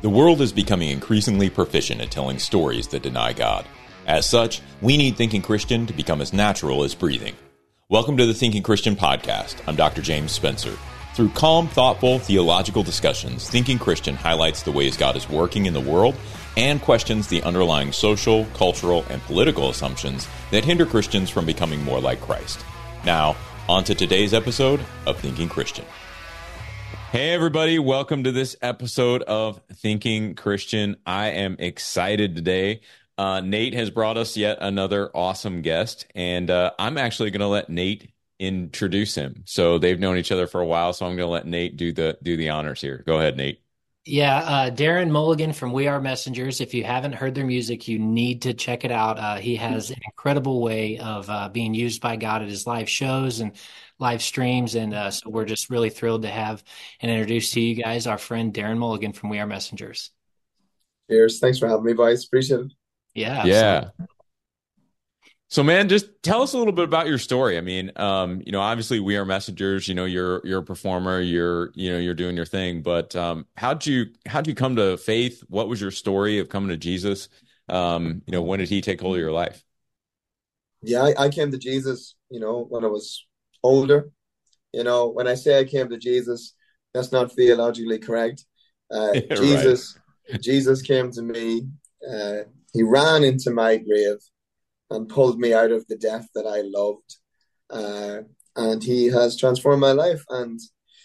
The world is becoming increasingly proficient at telling stories that deny God. As such, we need Thinking Christian to become as natural as breathing. Welcome to the Thinking Christian podcast. I'm Dr. James Spencer. Through calm, thoughtful, theological discussions, Thinking Christian highlights the ways God is working in the world and questions the underlying social, cultural, and political assumptions that hinder Christians from becoming more like Christ. Now, on to today's episode of Thinking Christian. Hey everybody, welcome to this episode of Thinking Christian. I am excited today. Nate has brought us yet another awesome guest, and I'm actually going to let Nate introduce him. So they've known each other for a while, so I'm going to let Nate do the honors here. Go ahead, Nate. Yeah, Darren Mulligan from We Are Messengers. If you haven't heard their music, you need to check it out. He has an incredible way of being used by God at his live shows and live streams. And so we're just really thrilled to have and introduce to you guys our friend Darren Mulligan from We Are Messengers. Cheers. Thanks for having me, boys. Appreciate it. Yeah. Absolutely. Yeah. So, man, just tell us a little bit about your story. I mean, obviously We Are Messengers. You're a performer. You're doing your thing. But how'd you come to faith? What was your story of coming to Jesus? When did he take hold of your life? Yeah, I came to Jesus, when I was older. When I say I came to Jesus, that's not theologically correct. Jesus, Right. Jesus came to me. He ran into my grave and pulled me out of the death that I loved. And he has transformed my life. And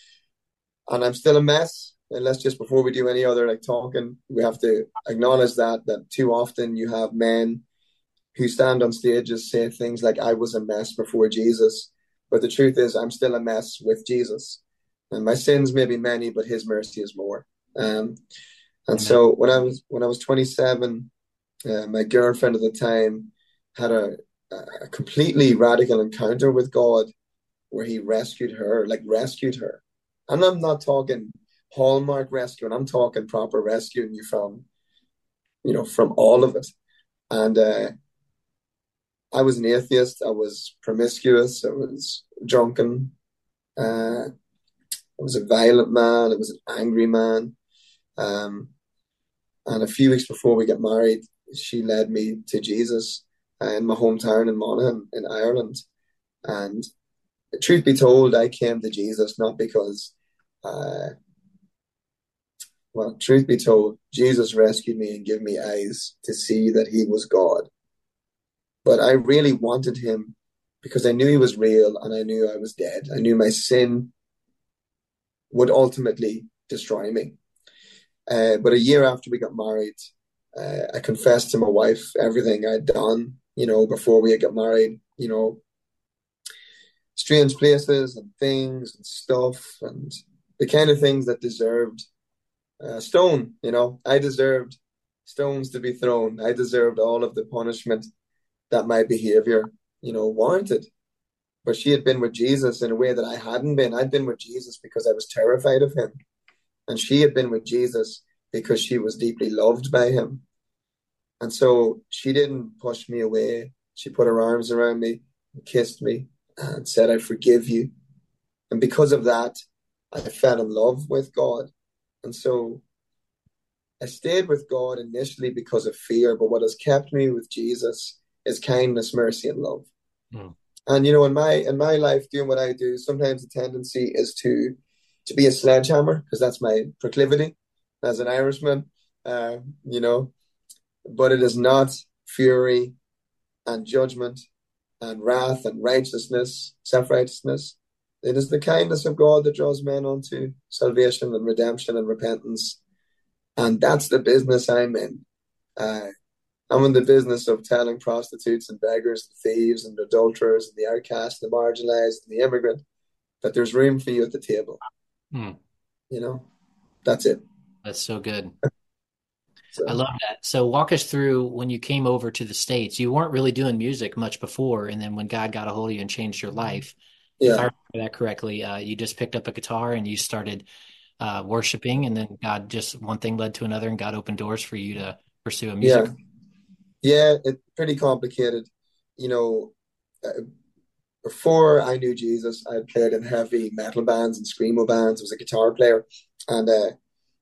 I'm still a mess. And let's just, before we do any other talking, we have to acknowledge that too often you have men who stand on stages say things like, I was a mess before Jesus. But the truth is, I'm still a mess with Jesus. And my sins may be many, but his mercy is more. And so when I was 27, my girlfriend at the time had a completely radical encounter with God where he rescued her. And I'm not talking Hallmark rescuing, I'm talking proper rescuing you from all of it. And I was an atheist, I was promiscuous, I was drunken, I was a violent man, I was an angry man. And a few weeks before we got married, she led me to Jesus in my hometown in Monaghan in Ireland. And truth be told, I came to Jesus not because, truth be told, Jesus rescued me and gave me eyes to see that he was God. But I really wanted him because I knew he was real and I knew I was dead. I knew my sin would ultimately destroy me. But a year after we got married, I confessed to my wife everything I'd done, before we had got married, strange places and things and stuff and the kind of things that deserved stone. I deserved stones to be thrown. I deserved all of the punishment that my behavior, warranted. But she had been with Jesus in a way that I hadn't been. I'd been with Jesus because I was terrified of him. And she had been with Jesus because she was deeply loved by him. And so she didn't push me away. She put her arms around me and kissed me and said, I forgive you. And because of that, I fell in love with God. And so I stayed with God initially because of fear, but what has kept me with Jesus is kindness, mercy, and love. Mm. And, in my life, doing what I do, sometimes the tendency is to be a sledgehammer, because that's my proclivity as an Irishman, but it is not fury and judgment and wrath and righteousness, self-righteousness. It is the kindness of God that draws men unto salvation and redemption and repentance. And that's the business I'm in. I'm in the business of telling prostitutes and beggars and thieves and adulterers and the outcast and the marginalized and the immigrant that there's room for you at the table. Mm. That's it. That's so good. So, I love that. So walk us through when you came over to the States. You weren't really doing music much before, and then when God got a hold of you and changed your life, if I yeah. remember that correctly, you just picked up a guitar and you started worshiping, and then God just one thing led to another, and God opened doors for you to pursue a music. Yeah, it's pretty complicated. Uh, Before I knew Jesus, I played in heavy metal bands and screamo bands. I was a guitar player. And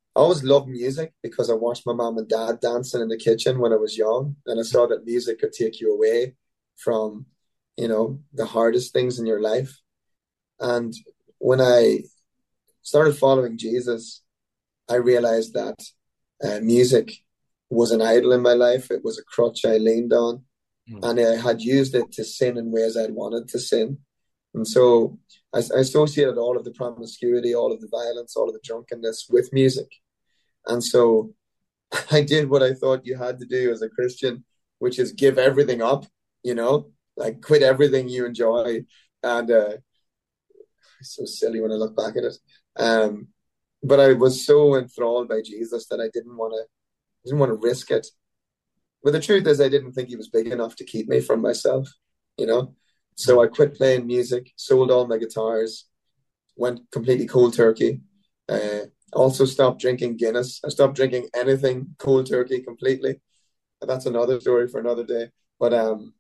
I always loved music because I watched my mom and dad dancing in the kitchen when I was young, and I saw that music could take you away from, the hardest things in your life. And when I started following Jesus, I realized that music was an idol in my life. It was a crutch I leaned on, Mm. and I had used it to sin in ways I'd wanted to sin. And so I associated all of the promiscuity, all of the violence, all of the drunkenness with music. And so I did what I thought you had to do as a Christian, which is give everything up, like quit everything you enjoy. And it's so silly when I look back at it. Um, but I was so enthralled by Jesus that I didn't want to risk it. But the truth is, I didn't think he was big enough to keep me from myself, you know. So Mm. I quit playing music, sold all my guitars, went completely cold turkey. Also stopped drinking Guinness. I stopped drinking anything cold turkey completely. That's another story for another day. But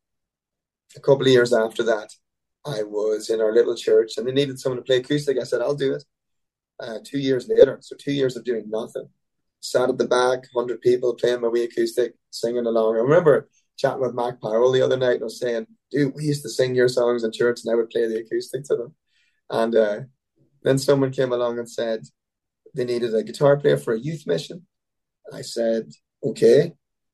a couple of years after that, I was in our little church and they needed someone to play acoustic. I said, I'll do it. 2 years later, so 2 years of doing nothing, sat at the back, 100 people playing my wee acoustic, singing along. I remember chatting with Mac Powell the other night and I was saying, dude, we used to sing your songs in church and I would play the acoustic to them. And then someone came along and said they needed a guitar player for a youth mission. I said, okay.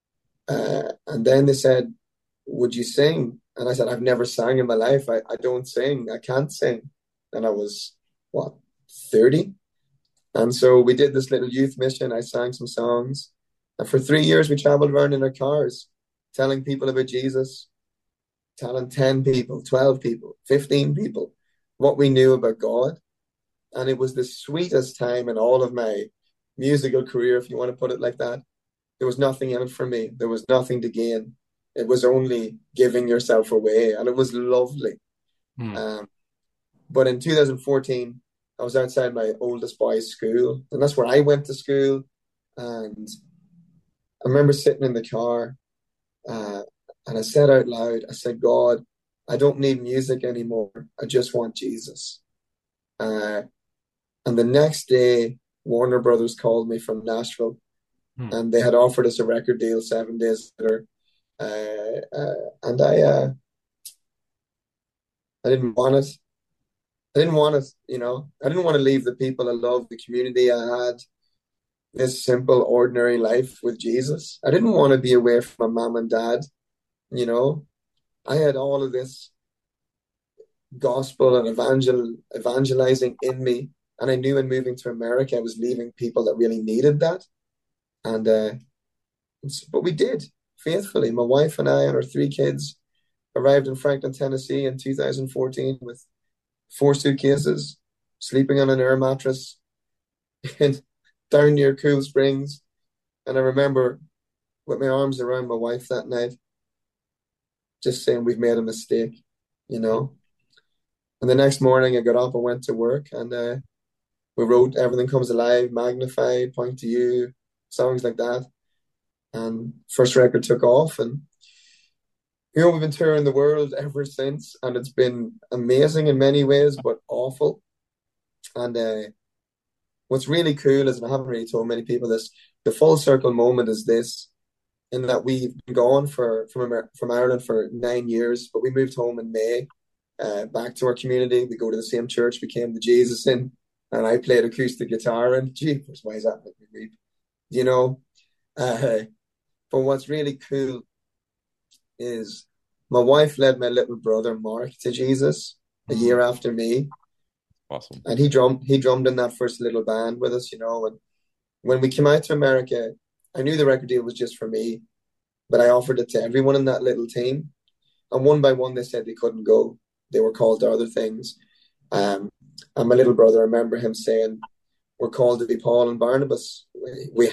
And then they said, would you sing? And I said, I've never sang in my life. I don't sing. I can't sing. And I was, what, 30? And so we did this little youth mission. I sang some songs. And for 3 years, we traveled around in our cars, telling people about Jesus, telling 10 people, 12 people, 15 people what we knew about God. And it was the sweetest time in all of my musical career, if you want to put it like that. There was nothing in it for me. There was nothing to gain. It was only giving yourself away. And it was lovely. Mm. But in 2014, I was outside my oldest boy's school. And that's where I went to school. And I remember sitting in the car and I said out loud, I said, God, I don't need music anymore. I just want Jesus. Uh, and the next day, Warner Brothers called me from Nashville Mm. and they had offered us a record deal 7 days later. And I didn't want it. I didn't want it, I didn't want to leave the people I loved, the community I had, this simple, ordinary life with Jesus. I didn't want to be away from my mom and dad, you know. I had all of this gospel and evangelizing in me. And I knew in moving to America, I was leaving people that really needed that. And but we did faithfully. My wife and I and our 3 kids arrived in Franklin, Tennessee in 2014 with 4 suitcases, sleeping on an air mattress in down near Cool Springs. And I remember with my arms around my wife that night, just saying we've made a mistake, you know. And the next morning I got up and went to work and we wrote Everything Comes Alive, Magnified, Point to You, songs like that. And first record took off and we've been touring the world ever since and it's been amazing in many ways, but awful. And what's really cool is, and I haven't really told many people this, the full circle moment is this, in that we've been gone from Ireland for 9 years, but we moved home in May, back to our community. We go to the same church we came to Jesus in, and I played acoustic guitar. And jeepers, why is that making me weep? You know, but what's really cool is my wife led my little brother Mark to Jesus a year after me. Awesome. And he drummed in that first little band with us, and when we came out to America, I knew the record deal was just for me, but I offered it to everyone in that little team. And one by one, they said they couldn't go. They were called to other things. And my little brother, I remember him saying, we're called to be Paul and Barnabas. We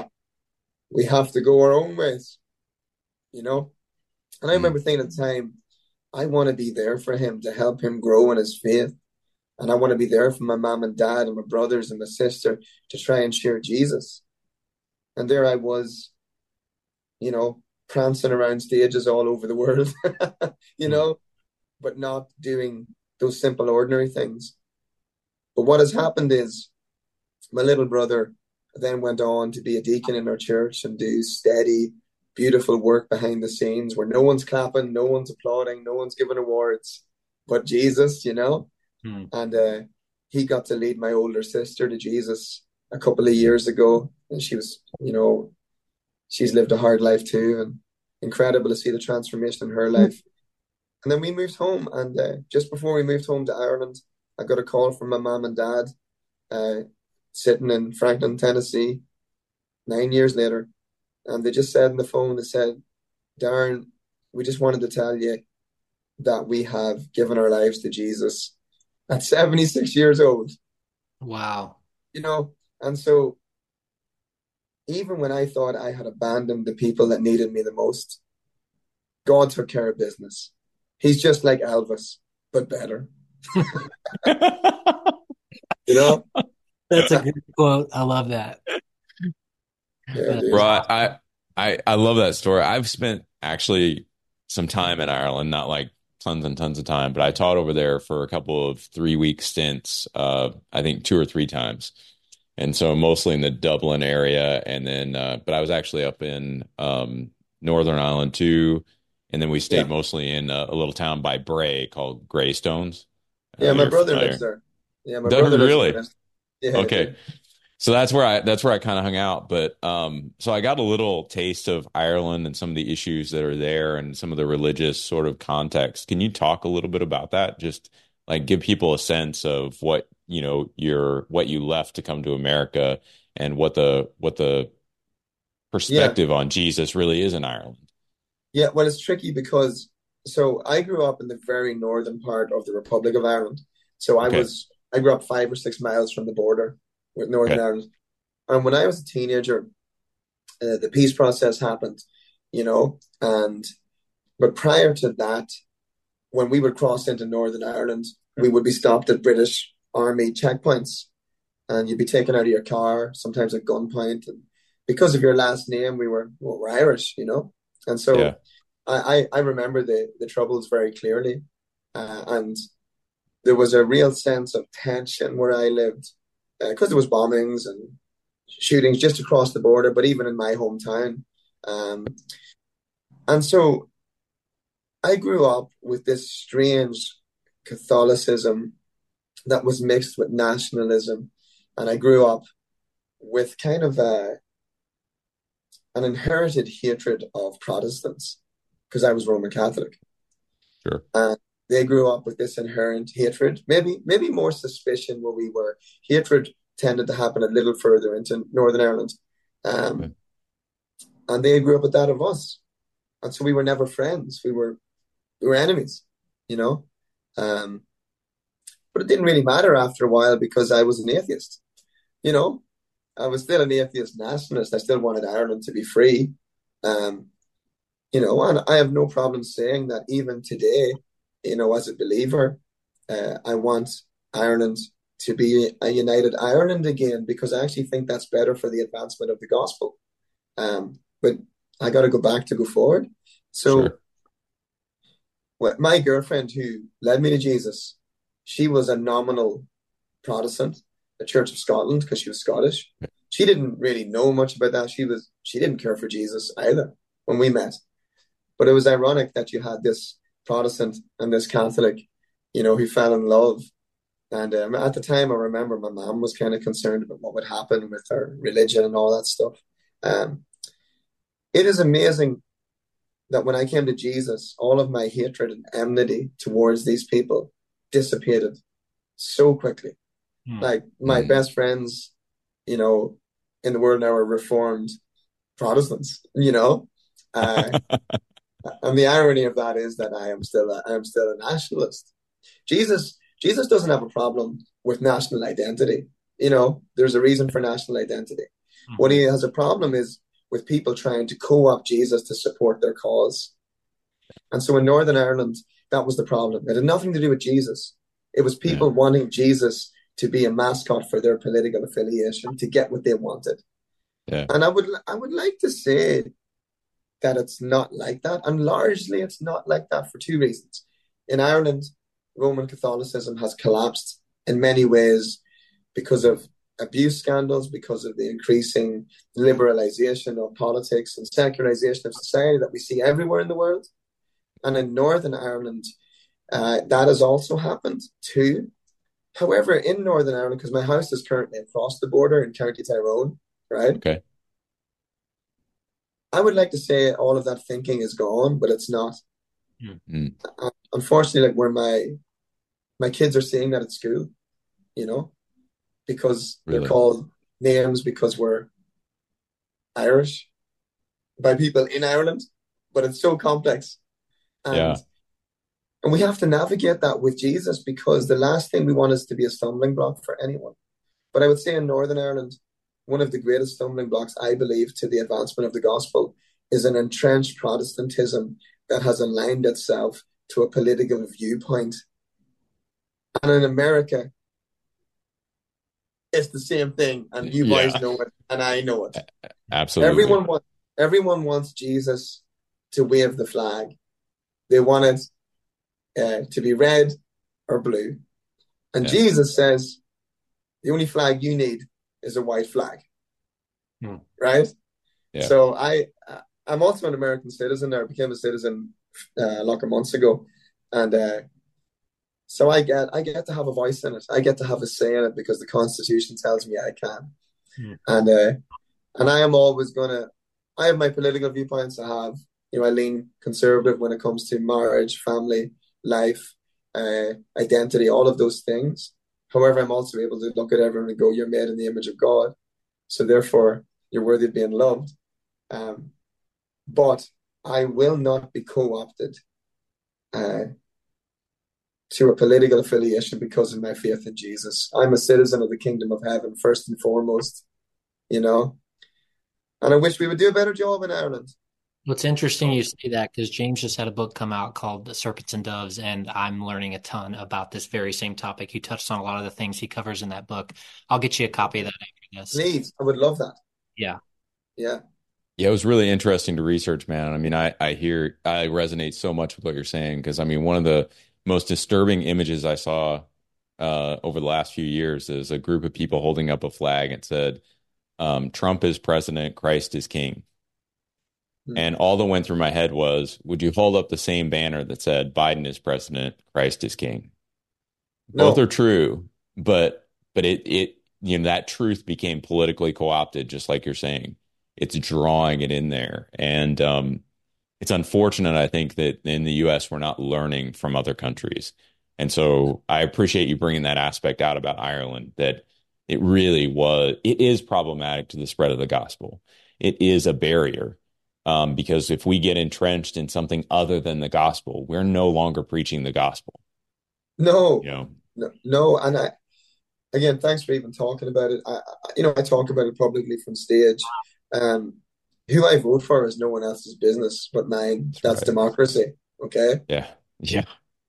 have to go our own ways, And I remember thinking at the time, I want to be there for him to help him grow in his faith. And I want to be there for my mom and dad and my brothers and my sister to try and share Jesus. And there I was, prancing around stages all over the world, but not doing those simple, ordinary things. But what has happened is my little brother then went on to be a deacon in our church and do steady, beautiful work behind the scenes where no one's clapping, no one's applauding, no one's giving awards, but Jesus, Hmm. And he got to lead my older sister to Jesus a couple of years ago. And she was, she's lived a hard life too. And incredible to see the transformation in her life. And then we moved home. And just before we moved home to Ireland, I got a call from my mom and dad sitting in Franklin, Tennessee, 9 years later. And they just said on the phone, they said, Darren, we just wanted to tell you that we have given our lives to Jesus at 76 years old. Wow. And so even when I thought I had abandoned the people that needed me the most, God took care of business. He's just like Elvis, but better. That's a good quote. I love that. Yeah, Bro, I love that story. I've spent actually some time in Ireland, not like tons and tons of time, but I taught over there for a couple of 3-week stints, I think 2 or 3 times. And so mostly in the Dublin area. And then, but I was actually up in Northern Ireland too. And then we stayed mostly in a little town by Bray called Greystones. Yeah, my brother familiar. lives there. Yeah, my Does brother lives really? there. Yeah, Okay. So that's where I kind of hung out. But so I got a little taste of Ireland and some of the issues that are there and some of the religious sort of context. Can you talk a little bit about that? Just like give people a sense of what what you left to come to America and what the perspective on Jesus really is in Ireland. Yeah, well, it's tricky because I grew up in the very northern part of the Republic of Ireland. So I grew up 5 or 6 miles from the border with Northern Ireland. And when I was a teenager, the peace process happened, but prior to that, when we would cross into Northern Ireland, we would be stopped at British Army checkpoints and you'd be taken out of your car, sometimes at gunpoint. And because of your last name, we're Irish, And so I remember the troubles very clearly. And there was a real sense of tension where I lived because there was bombings and shootings just across the border, but even in my hometown. And so I grew up with this strange Catholicism that was mixed with nationalism. And I grew up with kind of an inherited hatred of Protestants because I was Roman Catholic. Sure. And they grew up with this inherent hatred, maybe more suspicion where we were. Hatred tended to happen a little further into Northern Ireland. And they grew up with that of us. And so we were never friends. We were enemies, but it didn't really matter after a while because I was an atheist, I was still an atheist nationalist. I still wanted Ireland to be free. And I have no problem saying that even today, as a believer, I want Ireland to be a united Ireland again because I actually think that's better for the advancement of the gospel. But I got to go forward. So my girlfriend who led me to Jesus, she was a nominal Protestant, the Church of Scotland, because she was Scottish. She didn't really know much about that. She didn't care for Jesus either when we met. But it was ironic that you had this Protestant and this Catholic, who fell in love. And at the time, I remember my mom was kind of concerned about what would happen with her religion and all that stuff. It is amazing that when I came to Jesus, all of my hatred and enmity towards these people dissipated so quickly. Like my best friends, in the world now are Reformed Protestants, and the irony of that is that I am still a nationalist. Jesus doesn't have a problem with national identity. There's a reason for national identity. What he has a problem is with people trying to co-opt Jesus to support their cause. And so in Northern Ireland, that was the problem. It had nothing to do with Jesus. It was people wanting Jesus to be a mascot for their political affiliation, to get what they wanted. Yeah. And I would like to say that it's not like that. And largely it's not like that for 2 reasons. In Ireland, Roman Catholicism has collapsed in many ways because of abuse scandals, because of the increasing liberalization of politics and secularization of society that we see everywhere in the world. And in Northern Ireland, that has also happened too. However, in Northern Ireland, because my house is currently across the border in County Tyrone, right? Okay. I would like to say all of that thinking is gone, but it's not. Mm. Unfortunately, like where my kids are seeing that at school, you know, because they're Really? called names because we're Irish by people in Ireland, but it's so complex. And Yeah. and we have to navigate that with Jesus, because the last thing we want is to be a stumbling block for anyone. But I would say in Northern Ireland, one of the greatest stumbling blocks, I believe, to the advancement of the gospel is an entrenched Protestantism that has aligned itself to a political viewpoint. And in America, it's the same thing, and you boys Yeah. know it, and I know it. Absolutely. Everyone wants Jesus to wave the flag. They want it to be red or blue. And Yeah. Jesus says, the only flag you need is a white flag, right? Yeah. So I'm also an American citizen. I became a citizen like a month ago, and so I get to have a voice in it. I get to have a say in it because the Constitution tells me I can. And I am always gonna. I have my political viewpoints. I lean conservative when it comes to marriage, family, life, identity, all of those things. However, I'm also able to look at everyone and go, "You're made in the image of God, so therefore you're worthy of being loved." But I will not be co-opted to a political affiliation because of my faith in Jesus. I'm a citizen of the kingdom of heaven, first and foremost, you know. And I wish we would do a better job in Ireland. Well, it's interesting you say that, because James just had a book come out called The Serpents and Doves, and I'm learning a ton about this very same topic. He touched on a lot of the things he covers in that book. I'll get you a copy of that after this. Please, I would love that. Yeah. Yeah. Yeah, it was really interesting to research, man. I mean, I resonate so much with what you're saying, because I mean, one of the most disturbing images I saw over the last few years is a group of people holding up a flag and said, Trump is president, Christ is king. And all that went through my head was, would you hold up the same banner that said Biden is president, Christ is king? Both No. are true, but it that truth became politically co-opted, just like you're saying. It's drawing it in there. And it's unfortunate, I think, that in the US we're not learning from other countries. And so I appreciate you bringing that aspect out about Ireland, that it is problematic to the spread of the gospel. It is a barrier. Because if we get entrenched in something other than the gospel, we're no longer preaching the gospel. No. You know? No. And again, thanks for even talking about it. I talk about it publicly from stage. Who I vote for is no one else's business but mine. That's right. democracy. Okay. Yeah. Yeah.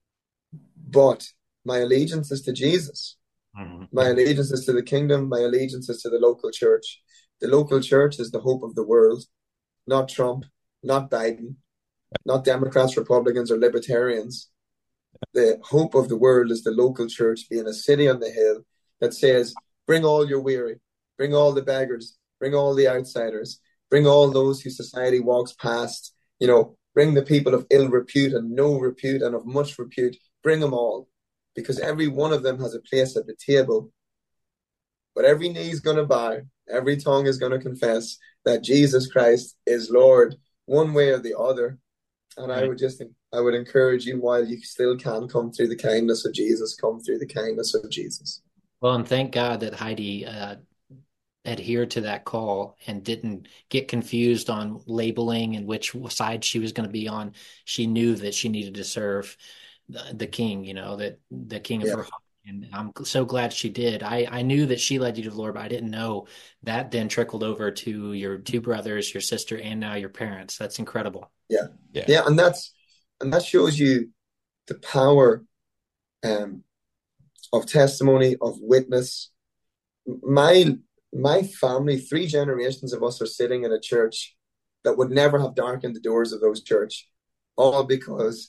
But my allegiance is to Jesus. My allegiance is to the kingdom. My allegiance is to the local church. The local church is the hope of the world. Not Trump, not Biden, not Democrats, Republicans, or Libertarians. The hope of the world is the local church being a city on the hill that says, bring all your weary, bring all the beggars, bring all the outsiders, bring all those who society walks past, bring the people of ill repute and no repute and of much repute, bring them all, because every one of them has a place at the table. But every knee is going to bow, every tongue is going to confess that Jesus Christ is Lord, one way or the other. And right. I would encourage you, while you still can, come through the kindness of Jesus, come through the kindness of Jesus. Well, and thank God that Heidi adhered to that call and didn't get confused on labeling and which side she was going to be on. She knew that she needed to serve the King, that the King of her heart. And I'm so glad she did. I knew that she led you to the Lord, but I didn't know that then trickled over to your two brothers, your sister, and now your parents. That's incredible. Yeah. And that shows you the power of testimony, of witness. My family, 3 generations of us are sitting in a church that would never have darkened the doors of those church, all because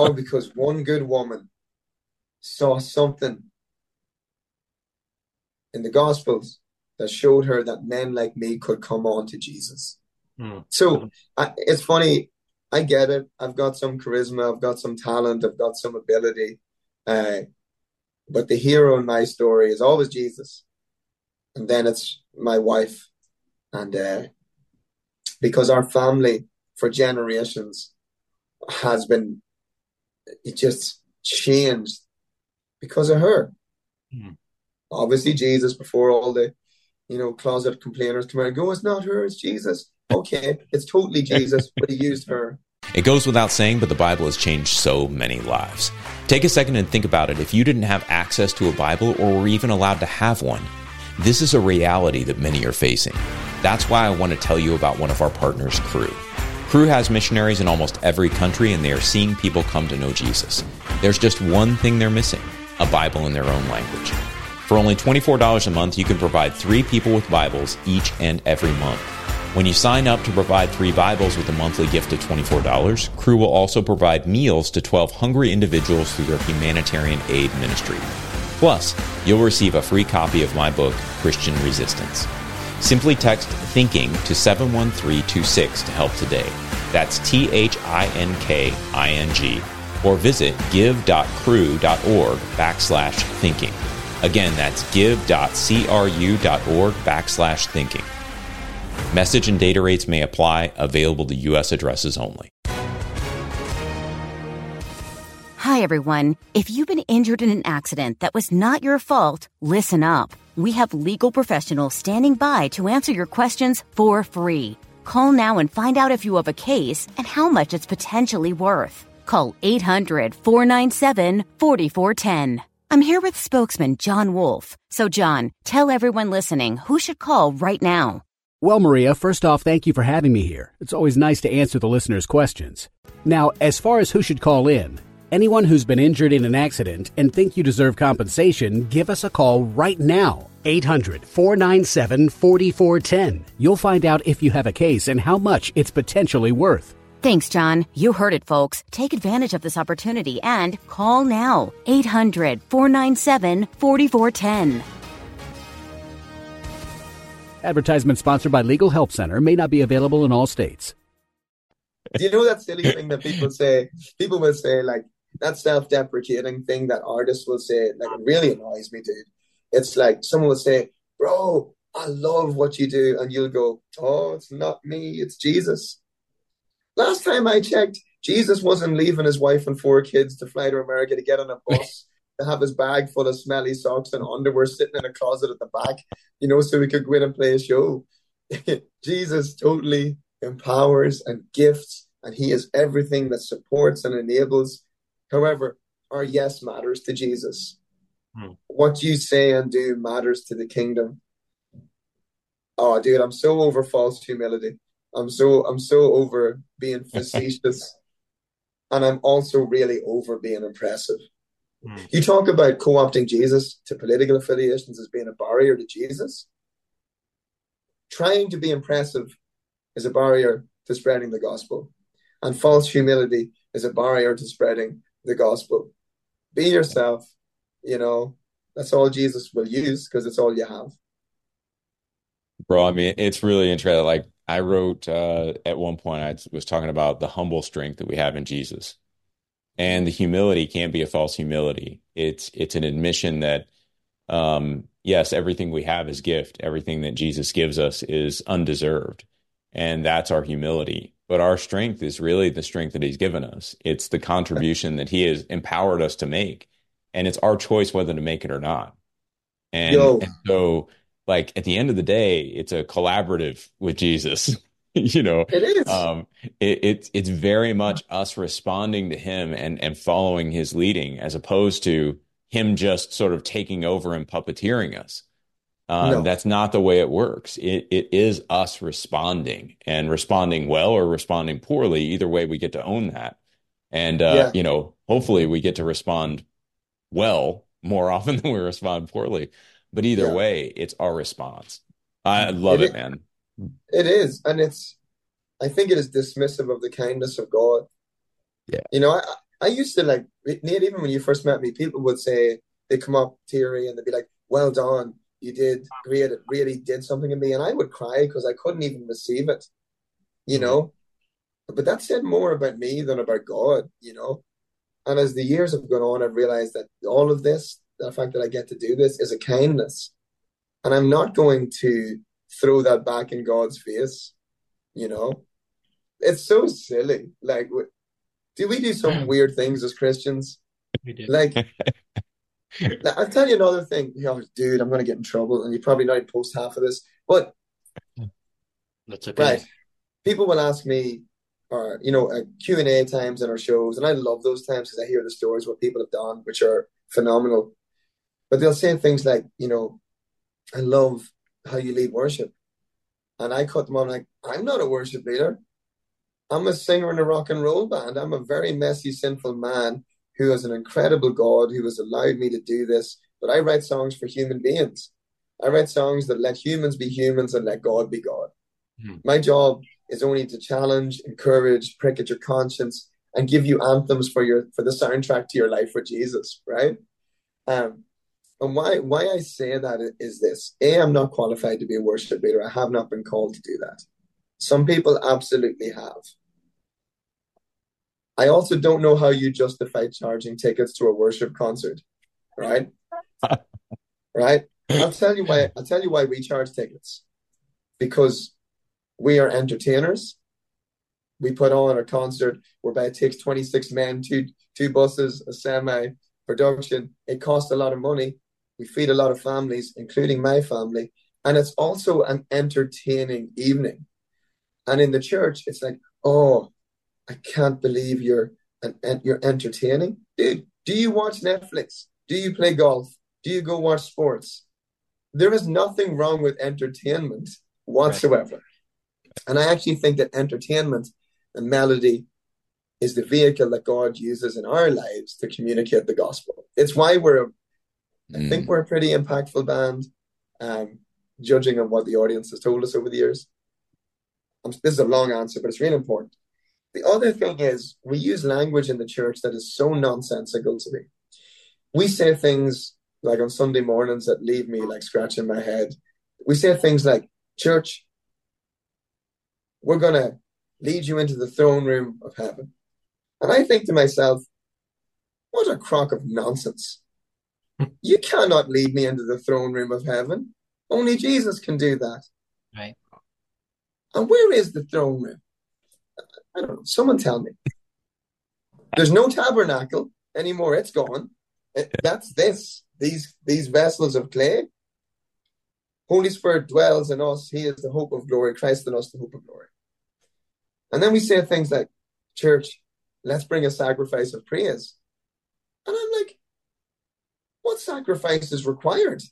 one good woman saw something in the Gospels that showed her that men like me could come on to Jesus. So it's funny. I get it. I've got some charisma. I've got some talent. I've got some ability. But the hero in my story is always Jesus. And then it's my wife. And because our family for generations has been it just changed because of her. Obviously, Jesus, before all the closet complainers come out and go, it's not her, it's Jesus. Okay, it's totally Jesus, but he used her. It goes without saying, but the Bible has changed so many lives. Take a second and think about it. If you didn't have access to a Bible or were even allowed to have one, this is a reality that many are facing. That's why I want to tell you about one of our partners, Cru. Cru has missionaries in almost every country, and they are seeing people come to know Jesus. There's just one thing they're missing, a Bible in their own language. For only $24 a month, you can provide 3 people with Bibles each and every month. When you sign up to provide 3 Bibles with a monthly gift of $24, Cru will also provide meals to 12 hungry individuals through their humanitarian aid ministry. Plus, you'll receive a free copy of my book, Christian Resistance. Simply text THINKING to 71326 to help today. That's THINKING. Or visit give.cru.org/thinking. Again, that's give.cru.org/thinking. Message and data rates may apply, available to U.S. addresses only. Hi, everyone. If you've been injured in an accident that was not your fault, listen up. We have legal professionals standing by to answer your questions for free. Call now and find out if you have a case and how much it's potentially worth. Call 800-497-4410. I'm here with spokesman John Wolf. So, John, tell everyone listening who should call right now. Well, Maria, first off, thank you for having me here. It's always nice to answer the listeners' questions. Now, as far as who should call in, anyone who's been injured in an accident and think you deserve compensation, give us a call right now. 800-497-4410. You'll find out if you have a case and how much it's potentially worth. Thanks, John. You heard it, folks. Take advantage of this opportunity and call now. 800-497-4410. Advertisement sponsored by Legal Help Center. May not be available in all states. Do you know that silly thing that people say? People will say, like, that self-deprecating thing that artists will say, like, it really annoys me, dude. It's like someone will say, bro, I love what you do. And you'll go, oh, it's not me, it's Jesus. Last time I checked, Jesus wasn't leaving his wife and 4 kids to fly to America to get on a bus to have his bag full of smelly socks and underwear sitting in a closet at the back, so we could go in and play a show. Jesus totally empowers and gifts, and he is everything that supports and enables. However, our yes matters to Jesus. What you say and do matters to the kingdom. Oh, dude, I'm so over false humility. I'm so over being facetious, and I'm also really over being impressive. You talk about co-opting Jesus to political affiliations as being a barrier to Jesus. Trying to be impressive is a barrier to spreading the gospel, and false humility is a barrier to spreading the gospel. Be yourself, that's all Jesus will use because it's all you have. Bro, I mean, it's really interesting. Like, I wrote at one point, I was talking about the humble strength that we have in Jesus. And the humility can't be a false humility. It's an admission that, yes, everything we have is gift. Everything that Jesus gives us is undeserved. And that's our humility. But our strength is really the strength that he's given us. It's the contribution that he has empowered us to make. And it's our choice whether to make it or not. And so, like, at the end of the day, it's a collaborative with Jesus. It is. It's very much us responding to him and following his leading, as opposed to him just sort of taking over and puppeteering us. No. That's not the way it works. It is us responding, and responding well or responding poorly. Either way, we get to own that. And, hopefully we get to respond well more often than we respond poorly. But either way, it's our response. I love it, man. It is. And I think it is dismissive of the kindness of God. Yeah. I used to, like, Nate, even when you first met me, people would say, they come up teary and they'd be like, well done. You did great. It really did something in me. And I would cry because I couldn't even receive it, you know. But that said more about me than about God, you know. And as the years have gone on, I've realized that all of this, the fact that I get to do this, is a kindness. And I'm not going to throw that back in God's face, you know. It's so silly. Like, do we do some weird things as Christians? We do. Like, I'll tell you another thing. You know, dude, I'm going to get in trouble, and you probably not even post half of this. But, That's okay. right, people will ask me, or, you know, Q&A times in our shows, and I love those times because I hear the stories what people have done, which are phenomenal. But they'll say things like, you know, I love how you lead worship. And I cut them on like, I'm not a worship leader. I'm a singer in a rock and roll band. I'm a very messy, sinful man who has an incredible God who has allowed me to do this. But I write songs for human beings. I write songs that let humans be humans and let God be God. My job is only to challenge, encourage, prick at your conscience, and give you anthems for the soundtrack to your life with Jesus, right? And why I say that is this. A, I'm not qualified to be a worship leader. I have not been called to do that. Some people absolutely have. I also don't know how you justify charging tickets to a worship concert, right? Right? I'll tell you why we charge tickets. Because we are entertainers. We put on a concert whereby it takes 26 men, two buses, a semi, production. It costs a lot of money. We feed a lot of families, including my family. And it's also an entertaining evening. And in the church, it's like, oh, I can't believe you're entertaining. Dude, do you watch Netflix? Do you play golf? Do you go watch sports? There is nothing wrong with entertainment whatsoever. Right. And I actually think that entertainment and melody is the vehicle that God uses in our lives to communicate the gospel. It's why I think we're a pretty impactful band, judging on what the audience has told us over the years. This is a long answer, but it's really important. The other thing is we use language in the church that is so nonsensical to me. We say things like on Sunday mornings that leave me like scratching my head. We say things like, church, we're going to lead you into the throne room of heaven. And I think to myself, what a crock of nonsense. You cannot lead me into the throne room of heaven. Only Jesus can do that. Right. And where is the throne room? I don't know. Someone tell me. There's no tabernacle anymore. It's gone. That's these vessels of clay. Holy Spirit dwells in us. He is the hope of glory. Christ in us, the hope of glory. And then we say things like, church, let's bring a sacrifice of praise. And I'm like, what sacrifice is required?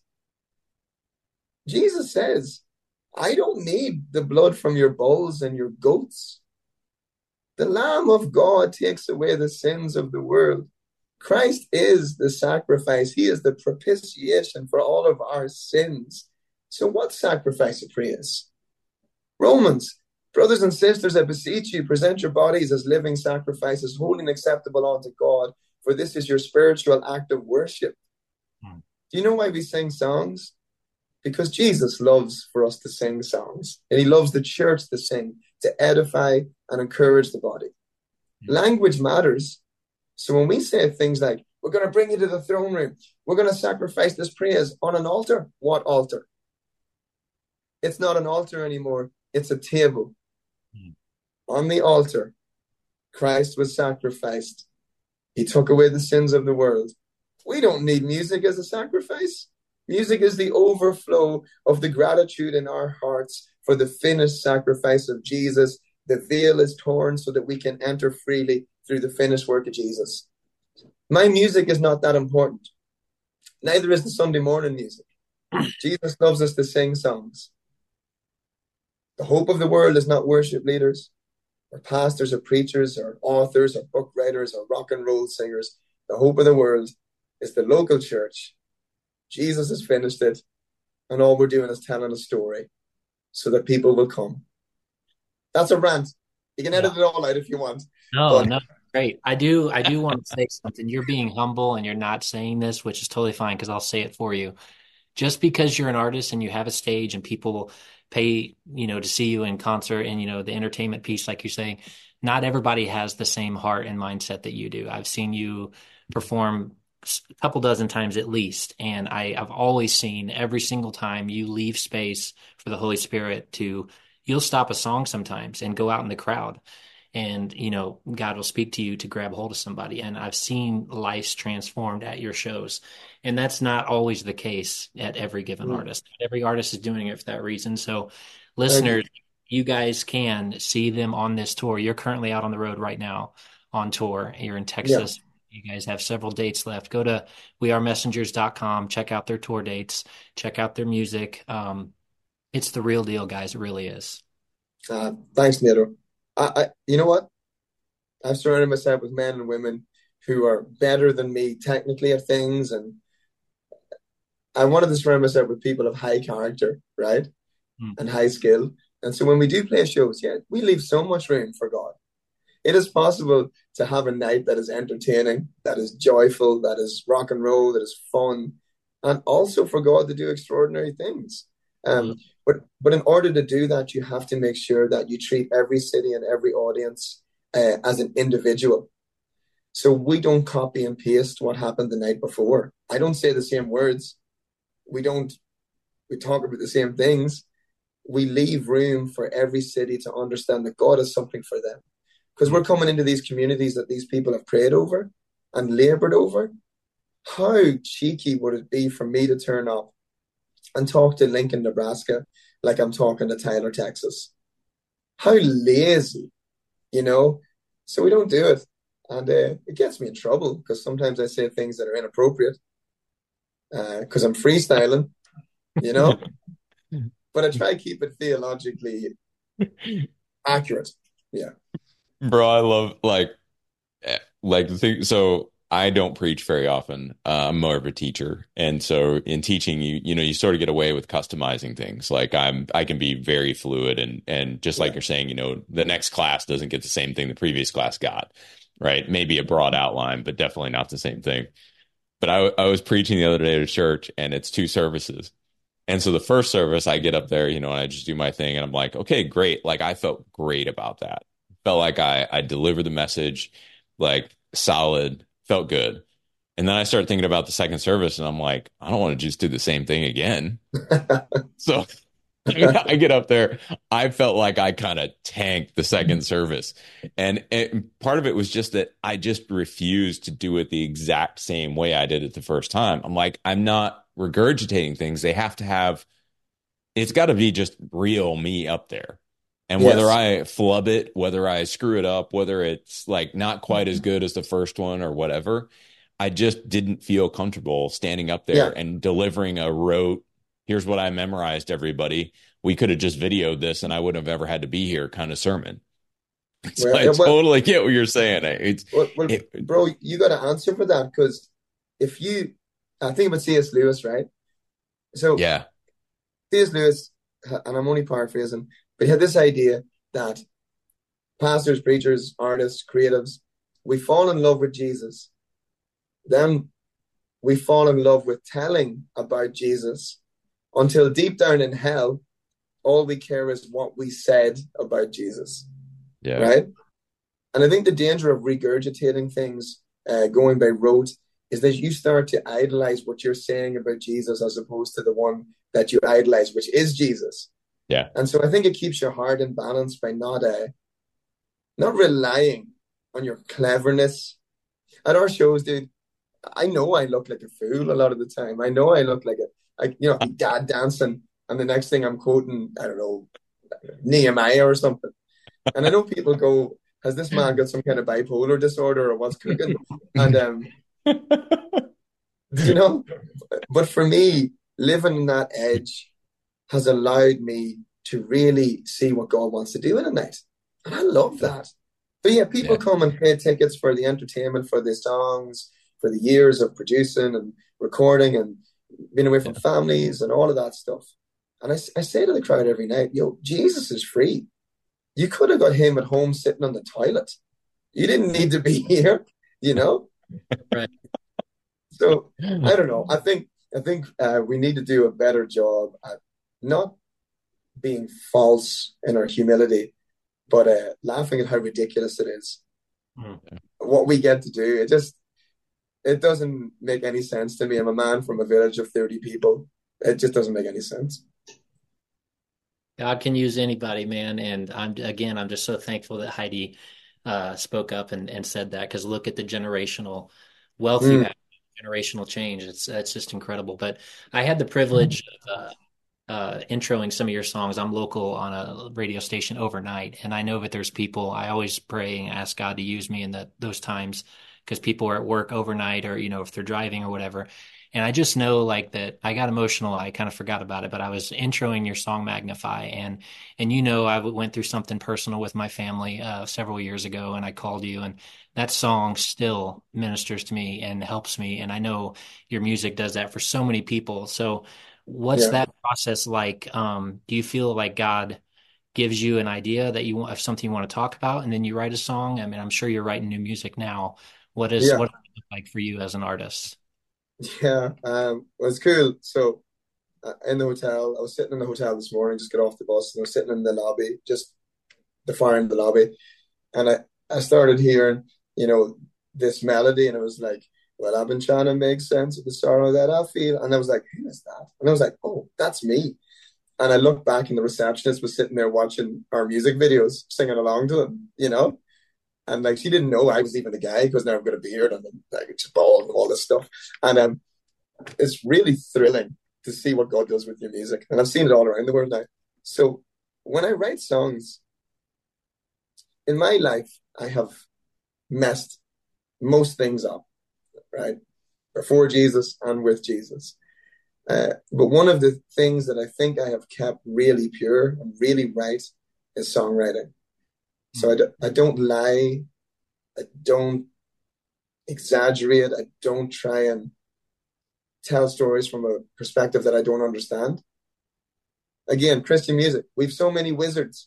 Jesus says, I don't need the blood from your bulls and your goats. The Lamb of God takes away the sins of the world. Christ is the sacrifice. He is the propitiation for all of our sins. So what sacrifice of praise? Romans, brothers and sisters, I beseech you, present your bodies as living sacrifices, holy and acceptable unto God, for this is your spiritual act of worship. Do you know why we sing songs? Because Jesus loves for us to sing songs, and he loves the church to sing, to edify and encourage the body. Language matters. So when we say things like, we're going to bring you to the throne room, we're going to sacrifice this praise on an altar. What altar? It's not an altar anymore. It's a table. On the altar, Christ was sacrificed. He took away the sins of the world. We don't need music as a sacrifice. Music is the overflow of the gratitude in our hearts for the finished sacrifice of Jesus. The veil is torn so that we can enter freely through the finished work of Jesus. My music is not that important. Neither is the Sunday morning music. Jesus loves us to sing songs. The hope of the world is not worship leaders, or pastors, or preachers, or authors, or book writers, or rock and roll singers. The hope of the world is the local church. Jesus has finished it, and all we're doing is telling a story so that people will come. That's a rant. You can edit it all out if you want. No, great. I do want to say something. You're being humble and you're not saying this, which is totally fine because I'll say it for you. just because you're an artist and you have a stage and people pay, to see you in concert and, the entertainment piece, like you're saying, not everybody has the same heart and mindset that you do. I've seen you perform a couple dozen times at least, and I've always seen every single time you leave space for the Holy Spirit you'll stop a song sometimes and go out in the crowd, and God will speak to you to grab hold of somebody. And I've seen lives transformed at your shows, and that's not always the case at every given artist. Every artist is doing it for that reason. So listeners, you guys can see them on this tour. You're currently out on the road right now on tour. You're in Texas. Yeah. You guys have several dates left. Go to wearemessengers.com, check out their tour dates, check out their music. It's the real deal, guys. It really is. Thanks, Nato. You know what? I've surrounded myself with men and women who are better than me technically at things, and I wanted to surround myself with people of high character, right? And high skill. And so when we do play shows, we leave so much room for God. It is possible to have a night that is entertaining, that is joyful, that is rock and roll, that is fun, and also for God to do extraordinary things. But in order to do that, you have to make sure that you treat every city and every audience as an individual. So we don't copy and paste what happened the night before. I don't say the same words. We talk about the same things. We leave room for every city to understand that God has something for them. Because we're coming into these communities that these people have prayed over and labored over. How cheeky would it be for me to turn up and talk to Lincoln, Nebraska, like I'm talking to Tyler, Texas? How lazy, So we don't do it. And it gets me in trouble because sometimes I say things that are inappropriate because I'm freestyling, But I try to keep it theologically accurate. Yeah. Bro, I love like the thing. So I don't preach very often. I'm more of a teacher. And so in teaching, you sort of get away with customizing things. Like I can be very fluid and just like you're saying, the next class doesn't get the same thing the previous class got, right? Maybe a broad outline, but definitely not the same thing. But I was preaching the other day at a church, and it's 2 services. And so the first service, I get up there, and I just do my thing, and I'm like, okay, great. Like I felt great about that. Felt like I delivered the message, like solid, felt good. And then I started thinking about the second service, and I'm like, I don't want to just do the same thing again. So I get up there. I felt like I kind of tanked the second service. And part of it was just that I just refused to do it the exact same way I did it the first time. I'm like, I'm not regurgitating things. They have to have, it's got to be just real me up there. And whether I flub it, whether I screw it up, whether it's like not quite as good as the first one or whatever, I just didn't feel comfortable standing up there and delivering a rote, here's what I memorized, everybody. We could have just videoed this and I wouldn't have ever had to be here kind of sermon. So I totally get what you're saying. Bro, you got to answer for that, because I think about C.S. Lewis, right? So C.S. Lewis, and I'm only paraphrasing, but he had this idea that pastors, preachers, artists, creatives, we fall in love with Jesus. Then we fall in love with telling about Jesus until deep down in hell, all we care is what we said about Jesus. Yeah. Right? And I think the danger of regurgitating things, going by rote, is that you start to idolize what you're saying about Jesus as opposed to the one that you idolize, which is Jesus. Yeah. And so I think it keeps your heart in balance by not relying on your cleverness. At our shows, dude, I know I look like a fool a lot of the time. I know I look like dad dancing, and the next thing I'm quoting, I don't know, Nehemiah or something. And I know people go, has this man got some kind of bipolar disorder or what's cooking? And, but for me, living in that edge has allowed me to really see what God wants to do in a night. And I love that. But people come and pay tickets for the entertainment, for the songs, for the years of producing and recording and being away from families and all of that stuff. And I say to the crowd every night, Jesus is free. You could have got him at home sitting on the toilet. You didn't need to be here, Right. So I don't know. I think I think we need to do a better job at not being false in our humility, but laughing at how ridiculous it is. Mm. What we get to do, it doesn't make any sense to me. I'm a man from a village of 30 people. It just doesn't make any sense. God can use anybody, man. And I'm just so thankful that Heidi spoke up and said that, because look at the generational wealth you have, generational change. It's just incredible. But I had the privilege of introing some of your songs. I'm local on a radio station overnight, and I know that there's people. I always pray and ask God to use me in those times, because people are at work overnight, or if they're driving or whatever. And I just know, like, that I got emotional. I kind of forgot about it, but I was introing your song Magnify, and I went through something personal with my family several years ago, and I called you, and that song still ministers to me and helps me. And I know your music does that for so many people. So what's Yeah. that process like? Do you feel like God gives you an idea that you want, of something you want to talk about, and then you write a song? I mean, I'm sure you're writing new music now. What does it Yeah. look like for you as an artist? Yeah. It was cool. So in the hotel, I was sitting in the hotel this morning, just got off the bus, and I was sitting in the lobby, just the far end of the lobby. And I started hearing, this melody, and it was like, well, I've been trying to make sense of the sorrow that I feel. And I was like, who is that? And I was like, oh, that's me. And I looked back, and the receptionist was sitting there watching our music videos, singing along to them. And like, she didn't know I was even the guy, because now I've got a beard and like just bald and all this stuff. And it's really thrilling to see what God does with your music. And I've seen it all around the world now. So when I write songs, in my life, I have messed most things up, right? Before Jesus and with Jesus. But one of the things that I think I have kept really pure and really right is songwriting. So I don't lie. I don't exaggerate. I don't try and tell stories from a perspective that I don't understand. Again, Christian music, we've so many wizards,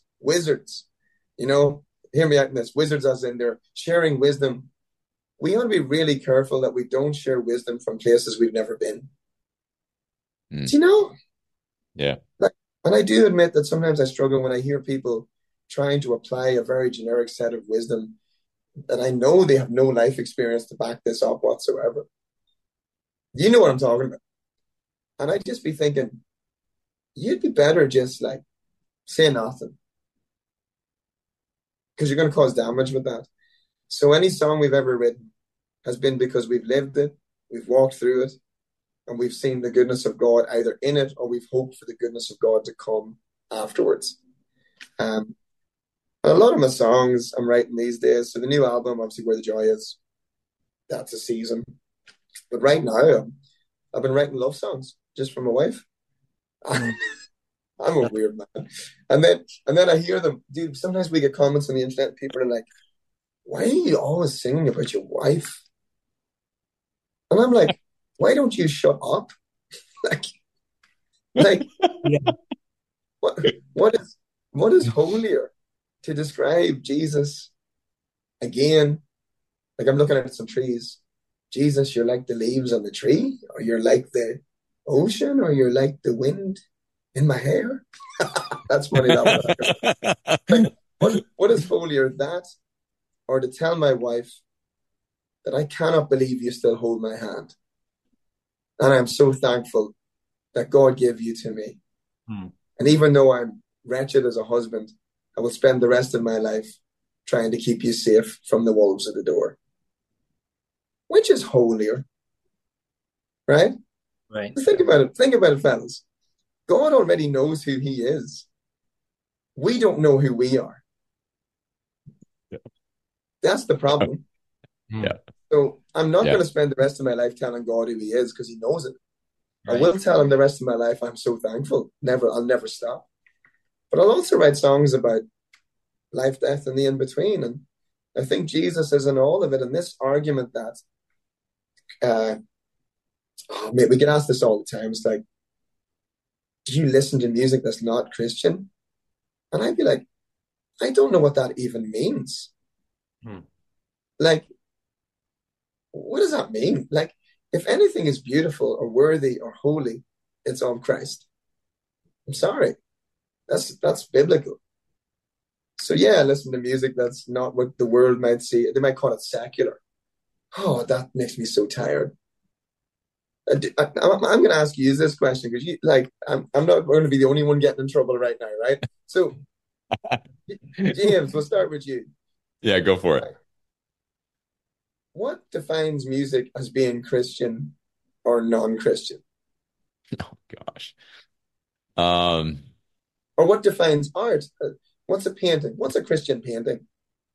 hear me out in this, wizards as in they're sharing wisdom. We ought to be really careful that we don't share wisdom from places we've never been. Do you know? Yeah. And I do admit that sometimes I struggle when I hear people trying to apply a very generic set of wisdom that I know they have no life experience to back this up whatsoever. You know what I'm talking about. And I'd just be thinking, you'd be better just like say nothing, because you're going to cause damage with that. So any song we've ever written has been because we've lived it, we've walked through it, and we've seen the goodness of God either in it, or we've hoped for the goodness of God to come afterwards. And a lot of my songs I'm writing these days, so the new album, obviously Where the Joy Is, that's a season. But right now, I've been writing love songs just for my wife. I'm a weird man. And then I hear them, dude, sometimes we get comments on the internet, people are like, why are you always singing about your wife? And I'm like, why don't you shut up? like Yeah. what is holier to describe Jesus again? Like, I'm looking at some trees. Jesus, you're like the leaves on the tree, or you're like the ocean, or you're like the wind in my hair. That's funny. What is holier, that, or to tell my wife that I cannot believe you still hold my hand, and I'm so thankful that God gave you to me. And even though I'm wretched as a husband, I will spend the rest of my life trying to keep you safe from the wolves at the door. Which is holier, right? Right. Think about it, fellas. God already knows who he is. We don't know who we are. Yeah. That's the problem. Yeah. So I'm not going to spend the rest of my life telling God who he is, because he knows it. Right. I will tell him the rest of my life I'm so thankful. I'll never stop. But I'll also write songs about life, death, and the in-between. And I think Jesus is in all of it. And this argument that we get asked this all the time. It's like, do you listen to music that's not Christian? And I'd be like, I don't know what that even means. Like, what does that mean? Like, if anything is beautiful or worthy or holy, it's of Christ. I'm sorry. That's biblical. So yeah, listen to music that's not what the world might see. They might call it secular. Oh, that makes me so tired. I'm going to ask you this question because I'm not going to be the only one getting in trouble right now, right? So, James, we'll start with you. Yeah, go for it. What defines music as being Christian or non-Christian? Oh gosh. Or what defines art? What's a painting? What's a Christian painting?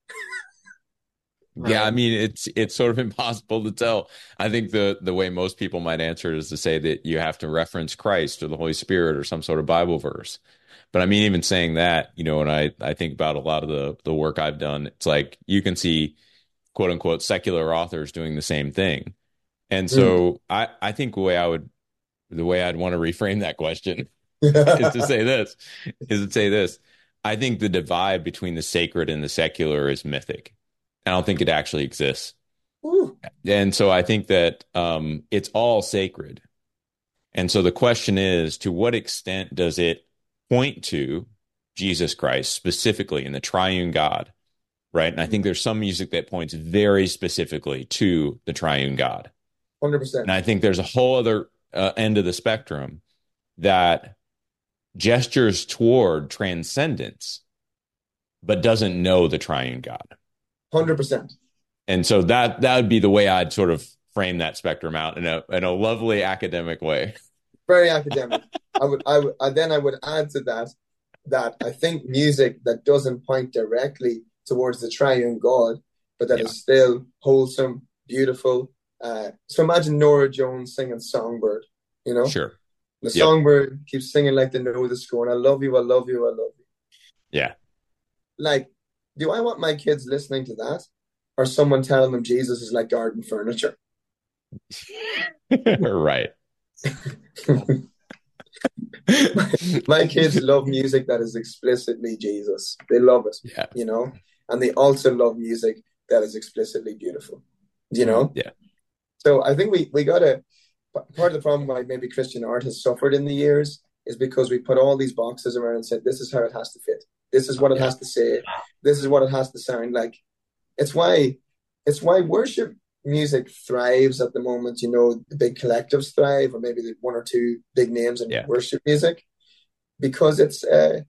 Yeah, I mean, it's sort of impossible to tell. I think the way most people might answer it is to say that you have to reference Christ or the Holy Spirit or some sort of Bible verse. But I mean, even saying that, when I think about a lot of the work I've done, it's like you can see, quote unquote, secular authors doing the same thing. And so I think the way I'd want to reframe that question is to say this. I think the divide between the sacred and the secular is mythic. I don't think it actually exists. Ooh. And so I think that it's all sacred. And so the question is, to what extent does it point to Jesus Christ specifically in the triune God, right? And I think there's some music that points very specifically to the triune God. 100%. And I think there's a whole other end of the spectrum that gestures toward transcendence, but doesn't know the triune God. 100%. And so that would be the way I'd sort of frame that spectrum out in a lovely academic way. Very academic. I would add to that I think music that doesn't point directly towards the triune God, but that is still wholesome, beautiful. So imagine Norah Jones singing Songbird, Sure. The Songbird keeps singing like they know the score, and I love you, I love you, I love you. Yeah. Like, do I want my kids listening to that, or someone telling them Jesus is like garden furniture? Right. My kids love music that is explicitly Jesus. They love it, and they also love music that is explicitly beautiful, Yeah. So I think we got to, part of the problem why maybe Christian art has suffered in the years is because we put all these boxes around and said, this is how it has to fit. This is what it has to say. This is what it has to sound like. It's why worship music thrives at the moment. The big collectives thrive, or maybe the one or two big names in worship music, because it's how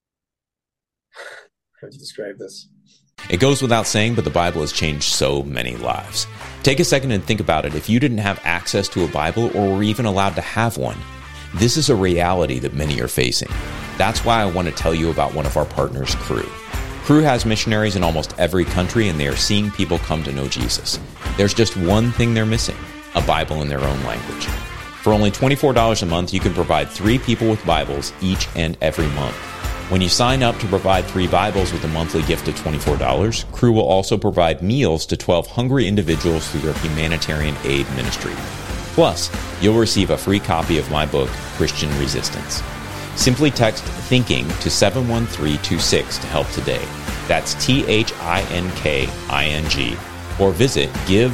do you describe this? It goes without saying, but the Bible has changed so many lives. Take a second and think about it. If you didn't have access to a Bible or were even allowed to have one, this is a reality that many are facing. That's why I want to tell you about one of our partners, Cru. Cru has missionaries in almost every country, and they are seeing people come to know Jesus. There's just one thing they're missing: a Bible in their own language. For only $24 a month, you can provide 3 people with Bibles each and every month. When you sign up to provide 3 Bibles with a monthly gift of $24, Cru will also provide meals to 12 hungry individuals through their humanitarian aid ministry. Plus, you'll receive a free copy of my book, Christian Resistance. Simply text THINKING to 71326 to help today. That's THINKING. Or visit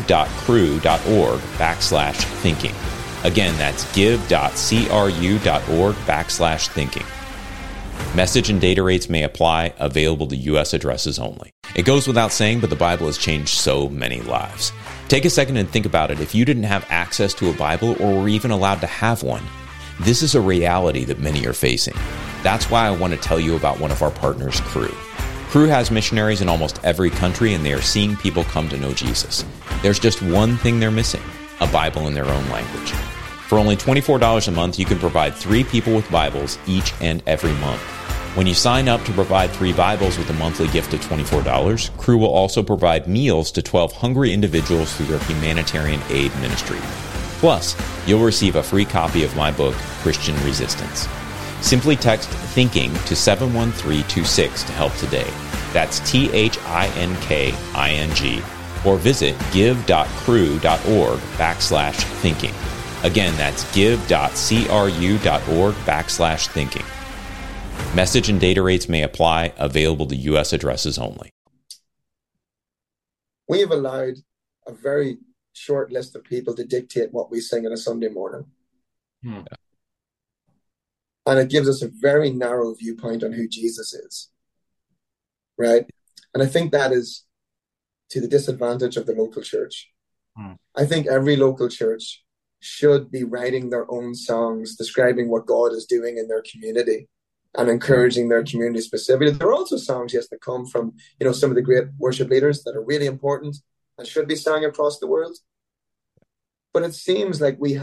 give.cru.org/thinking. Again, that's give.cru.org/thinking. Message and data rates may apply, available to U.S. addresses only. It goes without saying, but the Bible has changed so many lives. Take a second and think about it. If you didn't have access to a Bible or were even allowed to have one, this is a reality that many are facing. That's why I want to tell you about one of our partners, Cru. Cru has missionaries in almost every country, and they are seeing people come to know Jesus. There's just one thing they're missing: a Bible in their own language. For only $24 a month, you can provide 3 people with Bibles each and every month. When you sign up to provide 3 Bibles with a monthly gift of $24, Cru will also provide meals to 12 hungry individuals through their humanitarian aid ministry. Plus, you'll receive a free copy of my book, Christian Resistance. Simply text THINKING to 71326 to help today. That's THINKING. Or visit give.cru.org/thinking. Again, that's give.cru.org/thinking. Message and data rates may apply, available to U.S. addresses only. We have allowed a very short list of people to dictate what we sing on a Sunday morning. Hmm. And it gives us a very narrow viewpoint on who Jesus is, right? And I think that is to the disadvantage of the local church. I think every local church should be writing their own songs describing what God is doing in their community and encouraging their community specifically. There are also songs, yes, that come from, some of the great worship leaders that are really important and should be sung across the world. But it seems like we've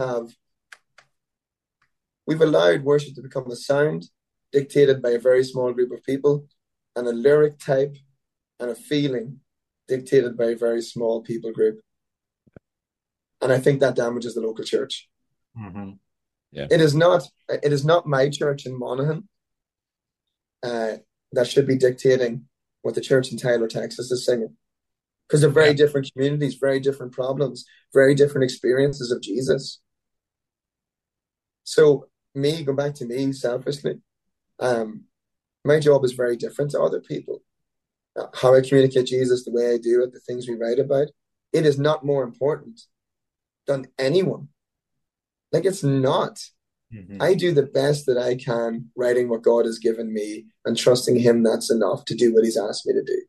allowed worship to become a sound dictated by a very small group of people and a lyric type and a feeling dictated by a very small people group. And I think that damages the local church. Mm-hmm. Yeah. It is not my church in Monaghan that should be dictating what the church in Tyler, Texas is singing. Because they're very different communities, very different problems, very different experiences of Jesus. So going back to me selfishly, my job is very different to other people. How I communicate Jesus, the way I do it, the things we write about, it is not more important than anyone. Like, it's not. Mm-hmm. I do the best that I can writing what God has given me and trusting him that's enough to do what he's asked me to do.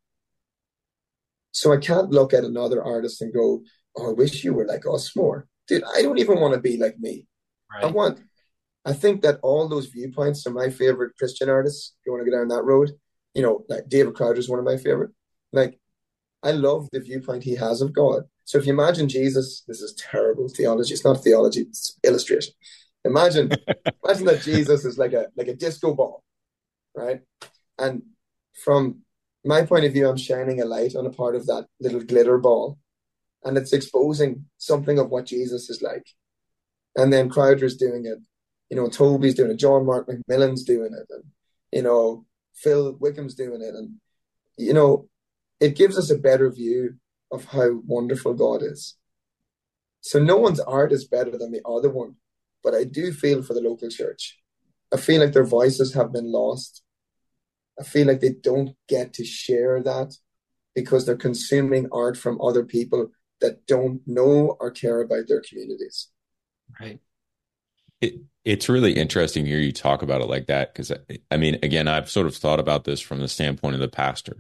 So I can't look at another artist and go, oh, I wish you were like us more. Dude, I don't even want to be like me. Right. I think that all those viewpoints are my favorite Christian artists. If you want to go down that road, like David Crowder is one of my favorite. Like, I love the viewpoint he has of God. So if you imagine Jesus, this is terrible theology. It's not theology, it's illustration. Imagine that Jesus is like a disco ball, right? And from my point of view, I'm shining a light on a part of that little glitter ball, and it's exposing something of what Jesus is like. And then Crowder's doing it, Toby's doing it, John Mark McMillan's doing it, and Phil Wickham's doing it, and it gives us a better view of how wonderful God is. So no one's art is better than the other one, but I do feel for the local church. I feel like their voices have been lost. I feel like they don't get to share that because they're consuming art from other people that don't know or care about their communities. Right. It's really interesting to hear you talk about it like that, because, I mean, again, I've sort of thought about this from the standpoint of the pastor.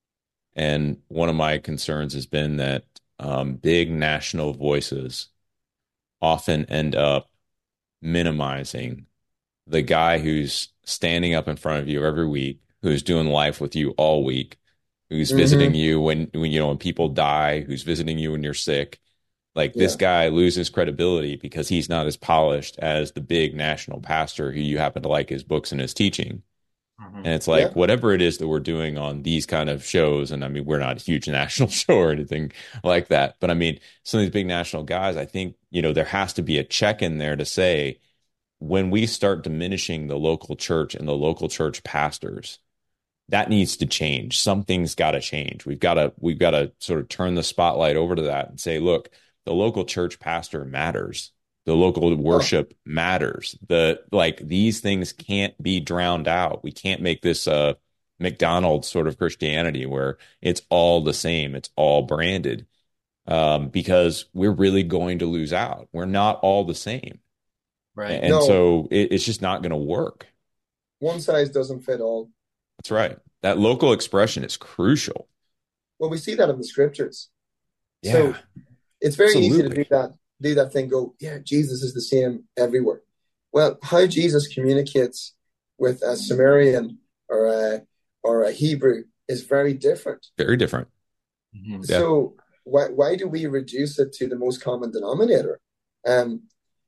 And one of my concerns has been that big national voices often end up minimizing the guy who's standing up in front of you every week, who's doing life with you all week, who's visiting you when people die, who's visiting you when you're sick. Like, this guy loses credibility because he's not as polished as the big national pastor who you happen to like his books and his teaching. And it's like, whatever it is that we're doing on these kind of shows, and I mean, we're not a huge national show or anything like that, but I mean, some of these big national guys, I think, there has to be a check in there to say, when we start diminishing the local church and the local church pastors, that needs to change. Something's got to change. We've got to sort of turn the spotlight over to that and say, look, the local church pastor matters. The local worship matters. These things can't be drowned out. We can't make this McDonald's sort of Christianity where it's all the same. It's all branded, because we're really going to lose out. We're not all the same. Right. And so it's just not going to work. One size doesn't fit all. That's right. That local expression is crucial. Well, we see that in the scriptures. Yeah. So it's very Absolutely. easy to do that thing, go, yeah, Jesus is the same everywhere. Well, how Jesus communicates with a Sumerian or a Hebrew is very different. Very different. Mm-hmm. So why do we reduce it to the most common denominator? And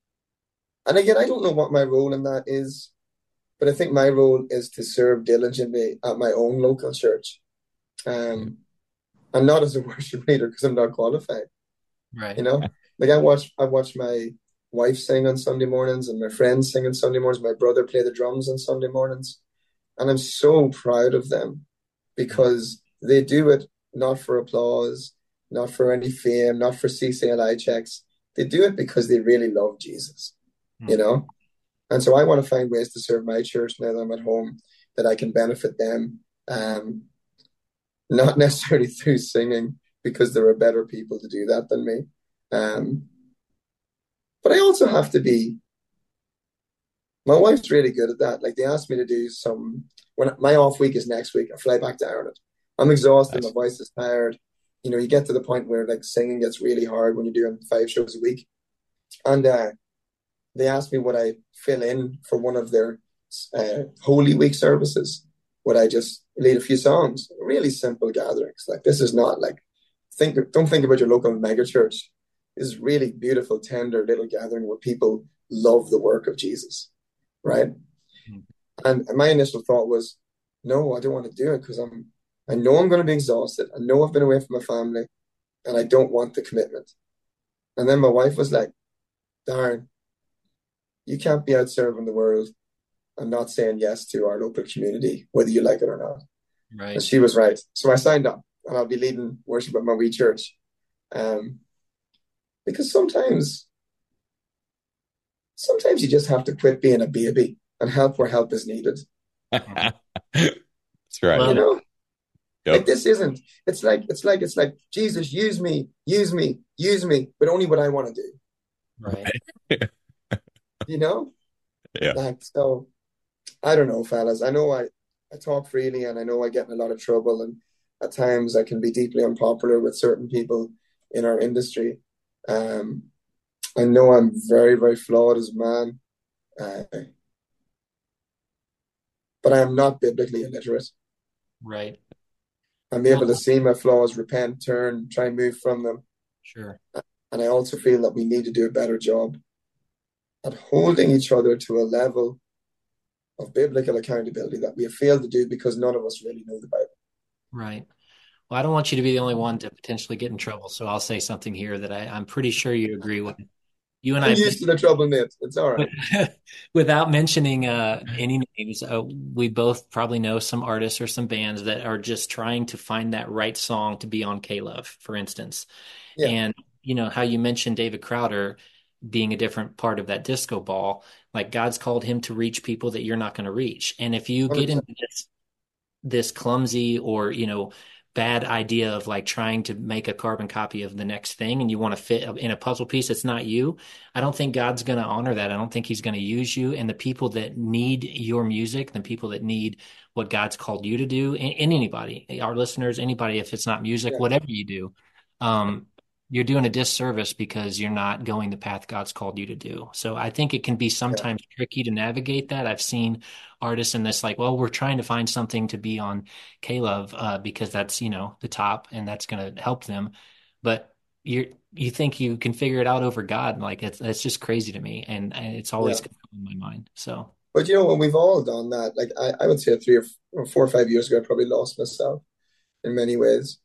again, I don't know what my role in that is, but I think my role is to serve diligently at my own local church. And not as a worship leader, because I'm not qualified. Right. Like, I watch my wife sing on Sunday mornings and my friends sing on Sunday mornings. My brother play the drums on Sunday mornings. And I'm so proud of them because they do it not for applause, not for any fame, not for CCLI checks. They do it because they really love Jesus, And so I want to find ways to serve my church now that I'm at home, that I can benefit them, not necessarily through singing, because there are better people to do that than me. Um, but I also have to be, my wife's really good at that. Like they asked me to do when my off week is next week, I fly back to Ireland. I'm exhausted. Nice. My voice is tired. You get to the point where like singing gets really hard when you're doing 5 shows a week. And they asked me would I fill in for one of their Holy Week services. Would I just lead a few songs? Really simple gatherings. Like this is not like, don't think about your local mega church. This is really beautiful, tender little gathering where people love the work of Jesus, right? Mm-hmm. And my initial thought was, no, I don't want to do it because I know I'm going to be exhausted. I know I've been away from my family and I don't want the commitment. And then my wife was like, Darren, you can't be out serving the world and not saying yes to our local community, whether you like it or not. Right. And she was right. So I signed up and I'll be leading worship at my wee church. Because sometimes you just have to quit being a baby and help where help is needed. That's right. Well, Yep. Like this isn't, it's like, Jesus, use me, but only what I want to do. right. Yeah. Like, so I don't know, fellas. I know I talk freely and I know I get in a lot of trouble and at times I can be deeply unpopular with certain people in our industry. I know I'm very, very flawed as a man, but I am not biblically illiterate. Right. I'm able to see my flaws, repent, turn, try and move from them. Sure. And I also feel that we need to do a better job at holding each other to a level of biblical accountability that we have failed to do because none of us really know the Bible. Right. Well, I don't want you to be the only one to potentially get in trouble. So I'll say something here that I'm pretty sure you agree with. You and I'm I used to the trouble, mate. It's all right. without mentioning any names, we both probably know some artists or some bands that are just trying to find that right song to be on K-Love, for instance. Yeah. And how you mentioned David Crowder being a different part of that disco ball, like God's called him to reach people that you're not going to reach. And if you get 100%. into this clumsy or, bad idea of like trying to make a carbon copy of the next thing and you want to fit in a puzzle piece, it's not you. I don't think God's going to honor that. I don't think he's going to use you. And the people that need your music, the people that need what God's called you to do, and anybody, our listeners, anybody, if it's not music, Yeah. whatever you do, you're doing a disservice because you're not going the path God's called you to do. So I think it can be sometimes tricky to navigate that. I've seen artists in this like, well, we're trying to find something to be on K-Love because that's, the top and that's going to help them. But you think you can figure it out over God. Like it's just crazy to me. And it's always in my mind. So. But when we've all done that, like I would say 3 or 4 or 5 years ago, I probably lost myself in many ways.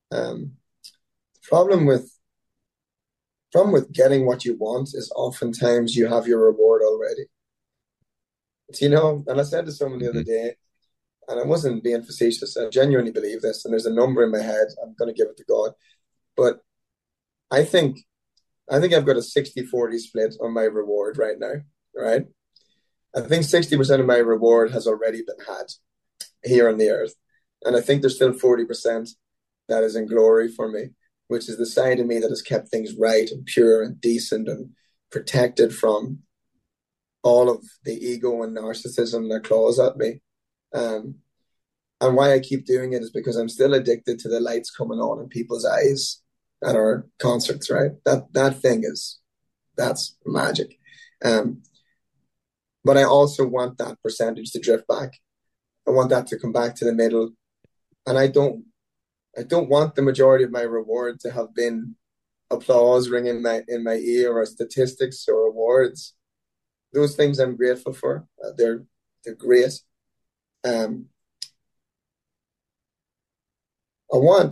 Problem with getting what you want is oftentimes you have your reward already. And I said to someone the other day, and I wasn't being facetious, I genuinely believe this, and there's a number in my head, I'm going to give it to God. But I think I've got a 60-40 split on my reward right now, right? I think 60% of my reward has already been had here on the earth. And I think there's still 40% that is in glory for me, which is the side of me that has kept things right and pure and decent and protected from all of the ego and narcissism that claws at me. And why I keep doing it is because I'm still addicted to the lights coming on in people's eyes at our concerts, right? That thing that's magic. But I also want that percentage to drift back. I want that to come back to the middle. And I don't want the majority of my reward to have been applause ringing in my ear or statistics or awards. Those things I'm grateful for. They're great. I want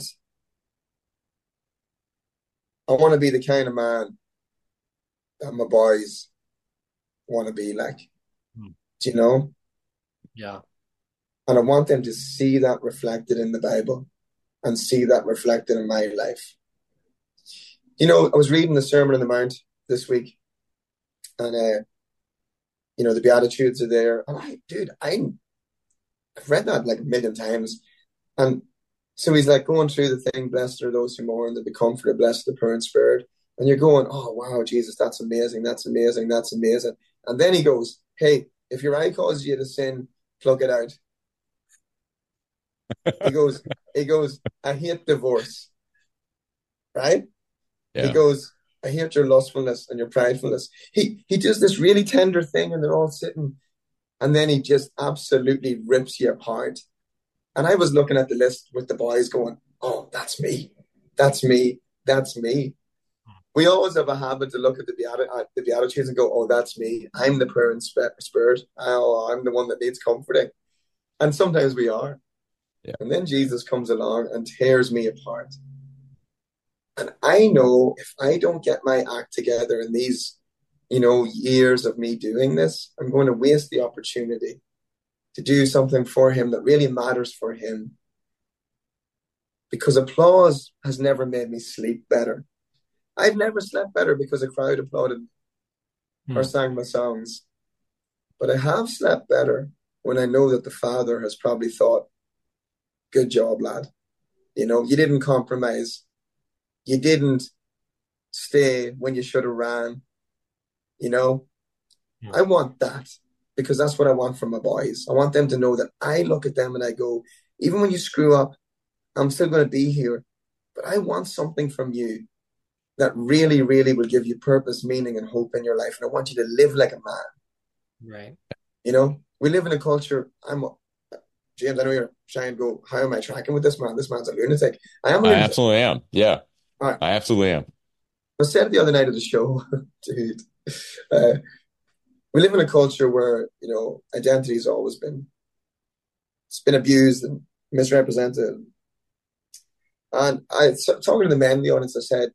to be the kind of man that my boys want to be like. Do you know? Yeah. And I want them to see that reflected in the Bible and see that reflected in my life. I was reading the Sermon on the Mount this week, and the Beatitudes are there. And I've read that like a million times. And so he's like going through the thing, blessed are those who mourn, that be comforted, blessed are the poor in spirit. And you're going, oh, wow, Jesus, that's amazing. That's amazing. That's amazing. And then he goes, hey, if your eye causes you to sin, plug it out. He goes, I hate divorce. Right? He Yeah. goes, I hate your lustfulness and your pridefulness. He does this really tender thing and they're all sitting. And then he just absolutely rips you apart. And I was looking at the list with the boys going, oh, that's me. That's me. That's me. We always have a habit to look at the Beatitudes and go, oh, that's me. I'm the poor in spirit. Oh, I'm the one that needs comforting. And sometimes we are. Yeah. And then Jesus comes along and tears me apart. And I know if I don't get my act together in these, years of me doing this, I'm going to waste the opportunity to do something for him that really matters for him. Because applause has never made me sleep better. I've never slept better because a crowd applauded or sang my songs. But I have slept better when I know that the Father has probably thought, good job, lad. You didn't compromise. You didn't stay when you should have ran. I want that because that's what I want from my boys. I want them to know that I look at them and I go, even when you screw up, I'm still going to be here. But I want something from you that really, really will give you purpose, meaning, and hope in your life. And I want you to live like a man. Right. We live in a culture. James, I know you're trying to go, how am I tracking with this man? This man's a lunatic. I am a lunatic. I absolutely am. Yeah. All right. I absolutely am. I said the other night at the show, dude, we live in a culture where, identity has always it's been abused and misrepresented. And talking to the men in the audience, I said,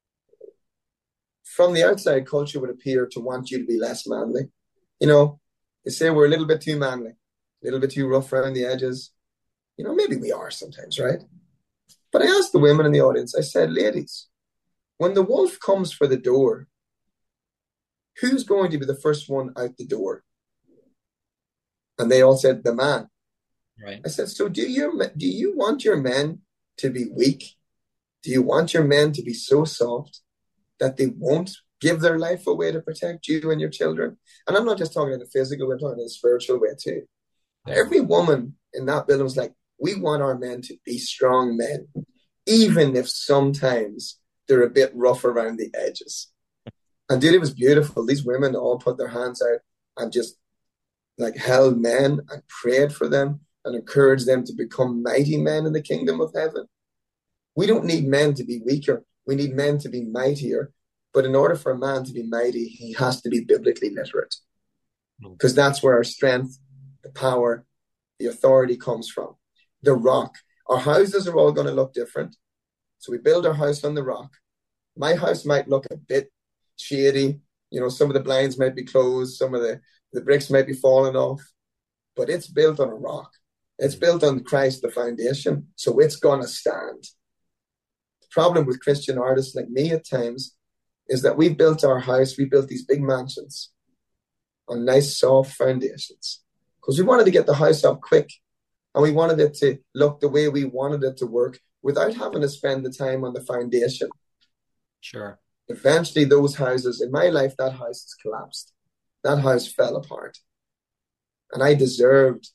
from the outside, culture would appear to want you to be less manly. They say we're a little bit too manly, a little bit too rough around the edges. Maybe we are sometimes, right? But I asked the women in the audience, I said, ladies, when the wolf comes for the door, who's going to be the first one out the door? And they all said, the man. Right. I said, so do you want your men to be weak? Do you want your men to be so soft that they won't give their life away to protect you and your children? And I'm not just talking in the physical, I'm talking in the spiritual way too. Yeah. Every woman in that building was like, we want our men to be strong men, even if sometimes they're a bit rough around the edges. And dude, it was beautiful. These women all put their hands out and just held men and prayed for them and encouraged them to become mighty men in the kingdom of heaven. We don't need men to be weaker. We need men to be mightier. But in order for a man to be mighty, he has to be biblically literate. Because that's where our strength, the power, the authority comes from. The rock. Our houses are all going to look different. So we build our house on the rock. My house might look a bit shady. Some of the blinds might be closed. Some of the bricks might be falling off. But it's built on a rock. It's built on Christ, the foundation. So it's going to stand. The problem with Christian artists like me at times is that we built our house, we built these big mansions on nice, soft foundations. Because we wanted to get the house up quick. And we wanted it to look the way we wanted it to work without having to spend the time on the foundation. Sure. Eventually, those houses, in my life, that house has collapsed. That house fell apart. And I deserved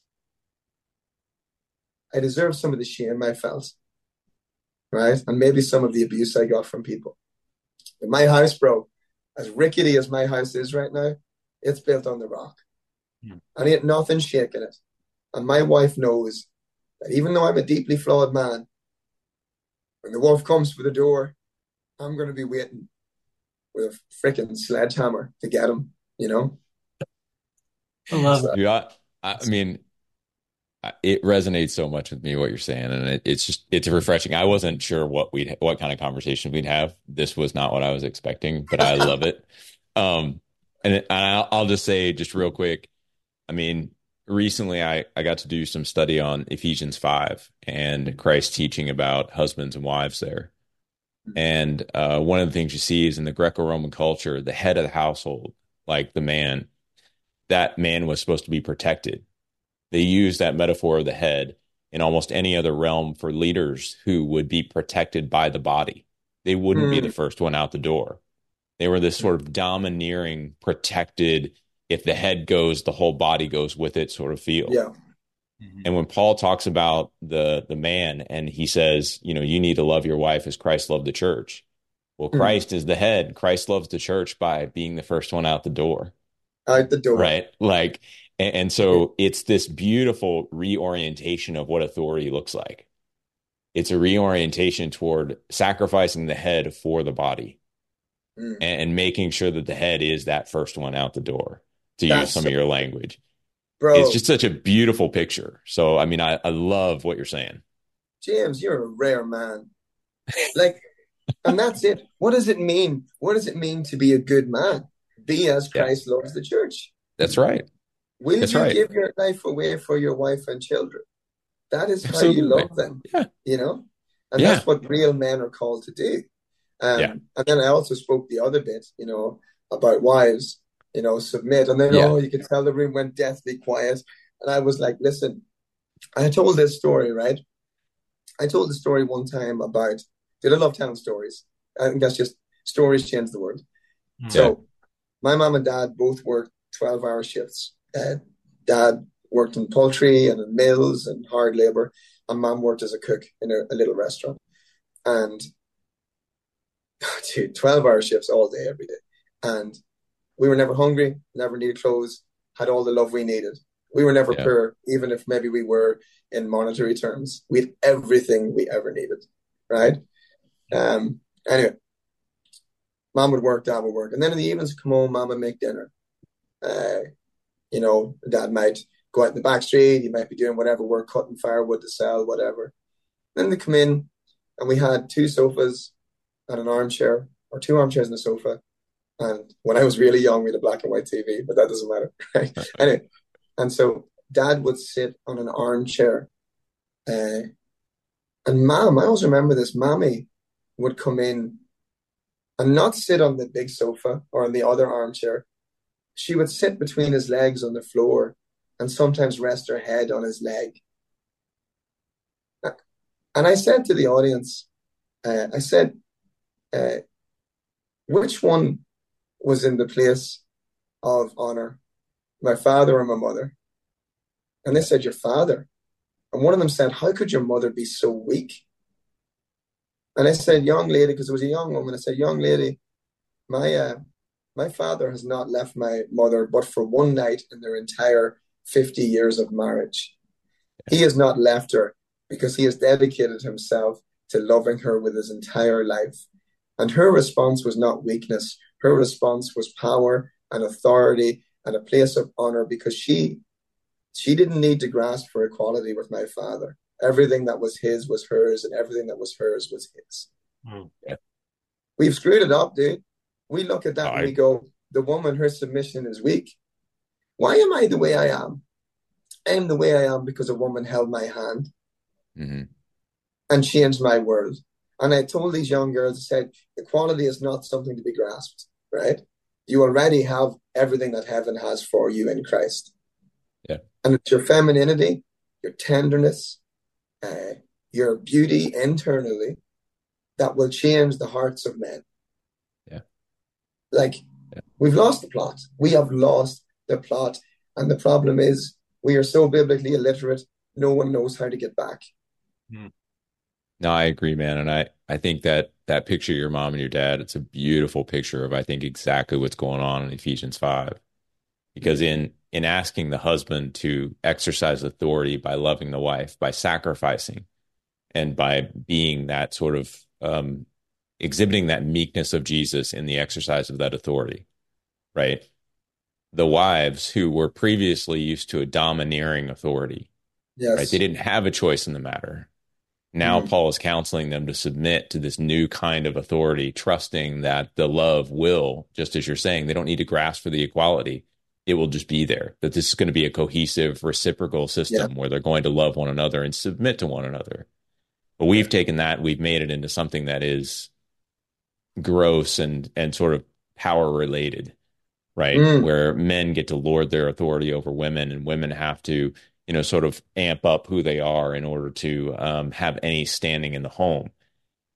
some of the shame I felt, right? And maybe some of the abuse I got from people. But my house, bro, as rickety as my house is right now, it's built on the rock. And ain't nothing shaking it. And my wife knows that even though I'm a deeply flawed man, when the wolf comes for the door, I'm going to be waiting with a freaking sledgehammer to get him, I love it. Yeah, I mean, it resonates so much with me what you're saying, and it's refreshing. I wasn't sure what kind of conversation we'd have. This was not what I was expecting, but I love it. And I'll just say just real quick. I mean, recently I got to do some study on Ephesians 5 and Christ's teaching about husbands and wives there. And one of the things you see is in the Greco-Roman culture, the head of the household, like the man, that man was supposed to be protected. They use that metaphor of the head in almost any other realm for leaders who would be protected by the body. they wouldn't be the Mm. first one out the door. They were this sort of domineering, protected, if the head goes, the whole body goes with it sort of feel. Yeah. And when Paul talks about the man and he says, you need to love your wife as Christ loved the church. Well, Mm. Christ is the head. Christ loves the church by being the first one out the door. Out the door. Right. Like, and so it's this beautiful reorientation of what authority looks like. It's a reorientation toward sacrificing the head for the body Mm. and making sure that the head is that first one out the door, to use That's some of your language. Bro, It's just such a beautiful picture. So, I mean, I love what you're saying. James, you're a rare man. Like, and that's it. What does it mean? What does it mean to be a good man? Be as Yeah. Christ loves the church. That's right. Will That's you right. give your life away for your wife and children? That is how you Absolutely. love them, Yeah. And Yeah. that's what real men are called to do. Yeah. And then I also spoke the other bit, about wives, submit. And then, Yeah. you could tell the room went deathly quiet. And I was like, listen, I told this story, right? I told the story one time about, I love telling stories. I think that's just, stories change the world. Mm. So my mom and dad both worked 12-hour shifts. Dad worked in poultry and in mills and hard labor, and mom worked as a cook in a little restaurant. And dude, 12-hour shifts all day, every day. And we were never hungry, never needed clothes, had all the love we needed. We were never Yeah. poor, even if maybe we were in monetary terms. We had everything we ever needed, right? Anyway, mom would work, dad would work. And then in the evenings, come home, mom would make dinner. Dad might go out in the back street. He might be doing whatever work, cutting firewood to sell, whatever. Then they come in, and we had 2 sofas and an armchair, or 2 armchairs and a sofa. And when I was really young, we had a black and white TV, but that doesn't matter, right? Anyway, and so dad would sit on an armchair. And mom, I always remember this, mommy would come in and not sit on the big sofa or on the other armchair. She would sit between his legs on the floor and sometimes rest her head on his leg. And I said to the audience, which one was in the place of honor, my father or my mother? And they said, your father. And one of them said, how could your mother be so weak? And I said, young lady, because it was a young woman, I said, young lady, my father has not left my mother but for one night in their entire 50 years of marriage. He has not left her because he has dedicated himself to loving her with his entire life. And her response was not weakness. Her response was power and authority and a place of honor, because she didn't need to grasp for equality with my father. Everything that was his was hers, and everything that was hers was his. Mm. Yeah. We've screwed it up, dude. We look at that and I- we go, the woman, her submission is weak. Why am I the way I am? I am the way I am because a woman held my hand Mhm. and changed my world. And I told these young girls, I said, equality is not something to be grasped, right? You already have everything that heaven has for you in Christ. Yeah. And it's your femininity, your tenderness, your beauty internally that will change the hearts of men. Yeah. Like, we've lost the plot. We have lost the plot. And the problem is we are so biblically illiterate, no one knows how to get back. No, I agree, man. And I think that picture of your mom and your dad, it's a beautiful picture of, I think, exactly what's going on in Ephesians 5. Because in asking the husband to exercise authority by loving the wife, by sacrificing, and by being that sort of exhibiting that meekness of Jesus in the exercise of that authority, right? The wives who were previously used to a domineering authority, Yes. right? They didn't have a choice in the matter. Now Paul is counseling them to submit to this new kind of authority, trusting that the love will, just as you're saying, they don't need to grasp for the equality. It will just be there, that this is going to be a cohesive, reciprocal system where they're going to love one another and submit to one another. But we've taken that, we've made it into something that is gross and sort of power related, right? Where men get to lord their authority over women, and women have to, sort of amp up who they are in order to have any standing in the home.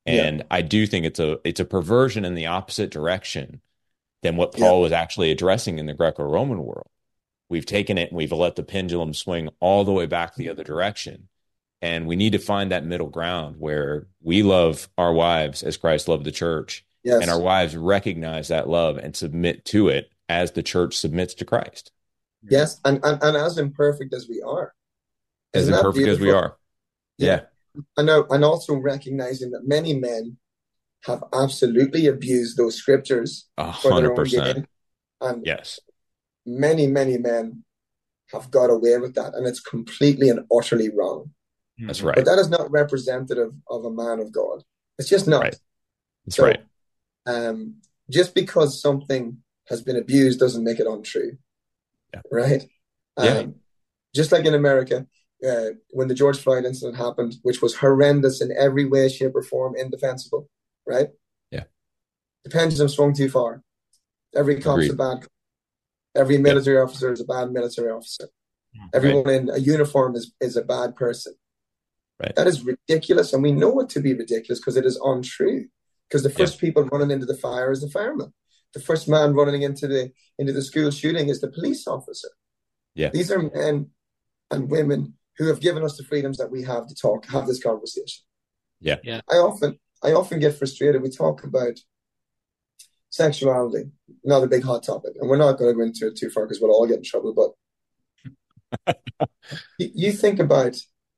And I do think it's a perversion in the opposite direction than what Paul was actually addressing in the Greco-Roman world. We've taken it and we've let the pendulum swing all the way back the other direction. And we need to find that middle ground where we love our wives as Christ loved the church. Yes. And our wives recognize that love and submit to it as the church submits to Christ. Yes. And as imperfect as we are. As imperfect as we are. Yeah. And also recognizing that many men have absolutely abused those scriptures 100%. And yes, many men have got away with that, and it's completely and utterly wrong. That's right. But that is not representative of a man of God. It's just not. Right. That's right. Just because something has been abused doesn't make it untrue. Yeah. Right? Just like in America, when the George Floyd incident happened, which was horrendous in every way, shape, or form, indefensible, right? Yeah. The pendulum swung too far. Every cop's a bad cop. Every military officer is a bad military officer. Everyone in a uniform is a bad person. Right. That is ridiculous, and we know it to be ridiculous because it is untrue. Because the first people running into the fire is the fireman. The first man running into the school shooting is the police officer. Yeah. These are men and women who have given us the freedoms that we have to have this conversation. Yeah. I often get frustrated. We talk about sexuality, another big hot topic, and we're not going to go into it too far because we'll all get in trouble. But you think about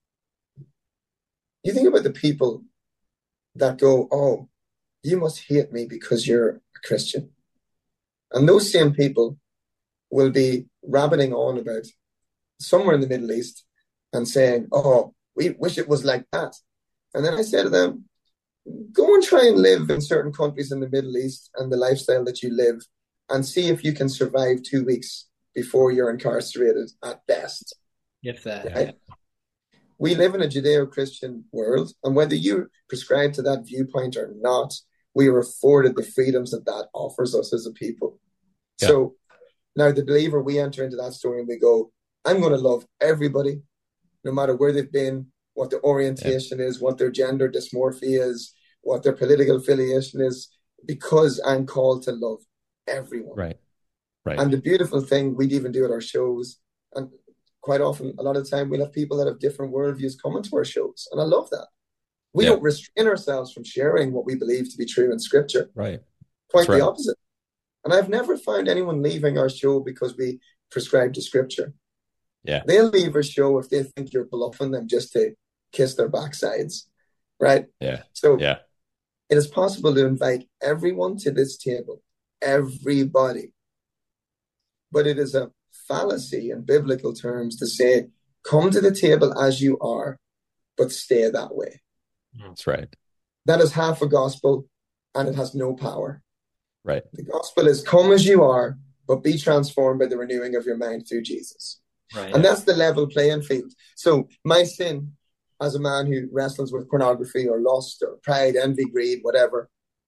the people that go, "Oh, you must hate me because you're a Christian," and those same people will be rabbiting on about somewhere in the Middle East and saying, "Oh, we wish it was like that." And then I say to them, go and try and live in certain countries in the Middle East and the lifestyle that you live and see if you can survive 2 weeks before you're incarcerated at best. If that. Right? We live in a Judeo-Christian world, and whether you prescribe to that viewpoint or not, we are afforded the freedoms that offers us as a people. Yeah. So now the believer, we enter into that story and we go, I'm going to love everybody, no matter where they've been, what their orientation is, what their gender dysmorphia is, what their political affiliation is, because I'm called to love everyone. Right. And the beautiful thing, we'd even do at our shows, and quite often, a lot of the time, we'll have people that have different worldviews coming to our shows, and I love that. We don't restrain ourselves from sharing what we believe to be true in Scripture. Right. Quite the opposite. And I've never found anyone leaving our show because we prescribe to Scripture. Yeah. They'll leave our show if they think you're bluffing them just to kiss their backsides, right? Yeah. So it is possible to invite everyone to this table, everybody. But it is a fallacy in biblical terms to say, come to the table as you are, but stay that way. That's right. That is half a gospel, and it has no power. Right. The gospel is come as you are, but be transformed by the renewing of your mind through Jesus. Right. And that's the level playing field. So my sin as a man who wrestles with pornography or lust or pride, envy, greed, whatever,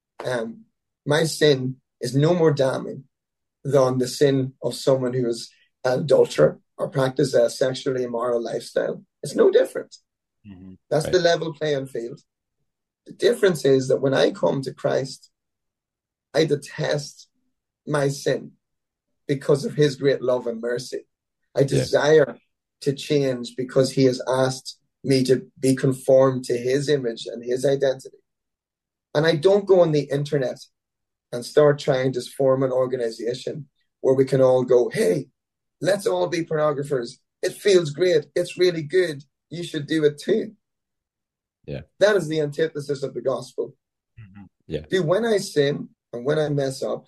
my sin is no more damning than the sin of someone who is an adulterer or practices a sexually immoral lifestyle. It's no different. Mm-hmm. That's the level playing field. The difference is that when I come to Christ, I detest my sin because of his great love and mercy. I desire to change because he has asked me to be conformed to his image and his identity. And I don't go on the internet and start trying to form an organization where we can all go, hey, let's all be pornographers. It feels great. It's really good. You should do it too. Yeah. That is the antithesis of the gospel. Mm-hmm. Yeah. Dude, when I sin and when I mess up,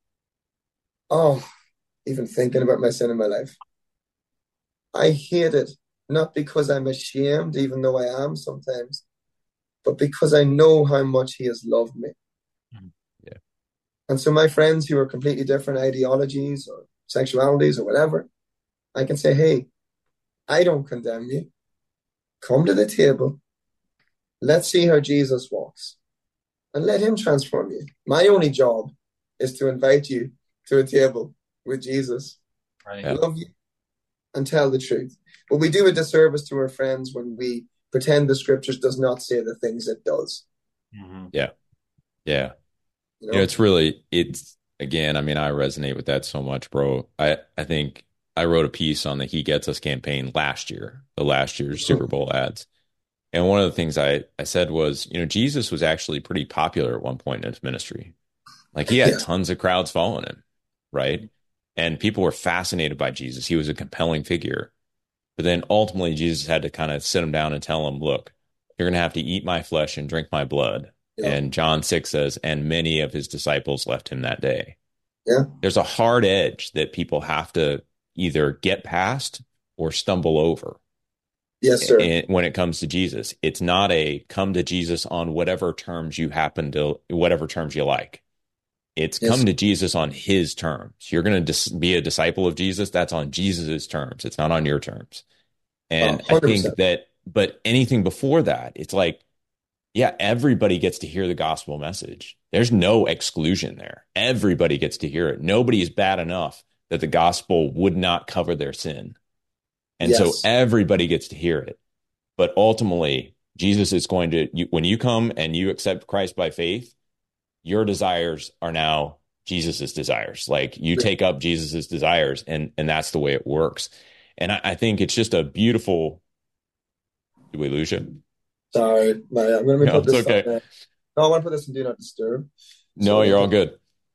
even thinking about my sin in my life, I hate it, not because I'm ashamed, even though I am sometimes, but because I know how much he has loved me. Yeah. And so my friends who are completely different ideologies or sexualities or whatever, I can say, hey, I don't condemn you. Come to the table. Let's see how Jesus walks and let him transform you. My only job is to invite you to a table with Jesus. Right. Love you and tell the truth. But we do a disservice to our friends when we pretend the scriptures does not say the things it does. Mm-hmm. Yeah. Yeah. You know? It's again, I mean, I resonate with that so much, bro. I think I wrote a piece on the He Gets Us campaign last year, the last year's Super Bowl ads. And one of the things I said was, Jesus was actually pretty popular at one point in his ministry. Like he had Yeah. tons of crowds following him, right? And people were fascinated by Jesus. He was a compelling figure. But then ultimately, Jesus had to kind of sit him down and tell him, look, you're going to have to eat my flesh and drink my blood. Yeah. And John 6 says, and many of his disciples left him that day. Yeah. There's a hard edge that people have to either get past or stumble over. Yes, sir. And when it comes to Jesus, it's not a come to Jesus on whatever terms you like. It's Yes. come to Jesus on his terms. You're going to be a disciple of Jesus. That's on Jesus's terms. It's not on your terms. And I think 100%. but anything before that, it's like, yeah, everybody gets to hear the gospel message. There's no exclusion there. Everybody gets to hear it. Nobody is bad enough that the gospel would not cover their sin. And so Yes. everybody gets to hear it. But ultimately, Jesus is going to, when you come and you accept Christ by faith, your desires are now Jesus's desires. Like you take up Jesus's desires, and that's the way it works. And I think it's just a beautiful. Did we lose you? Sorry, I'm going to No, put it's this okay. on. No, I want to put this in Do Not Disturb. No, you're all good.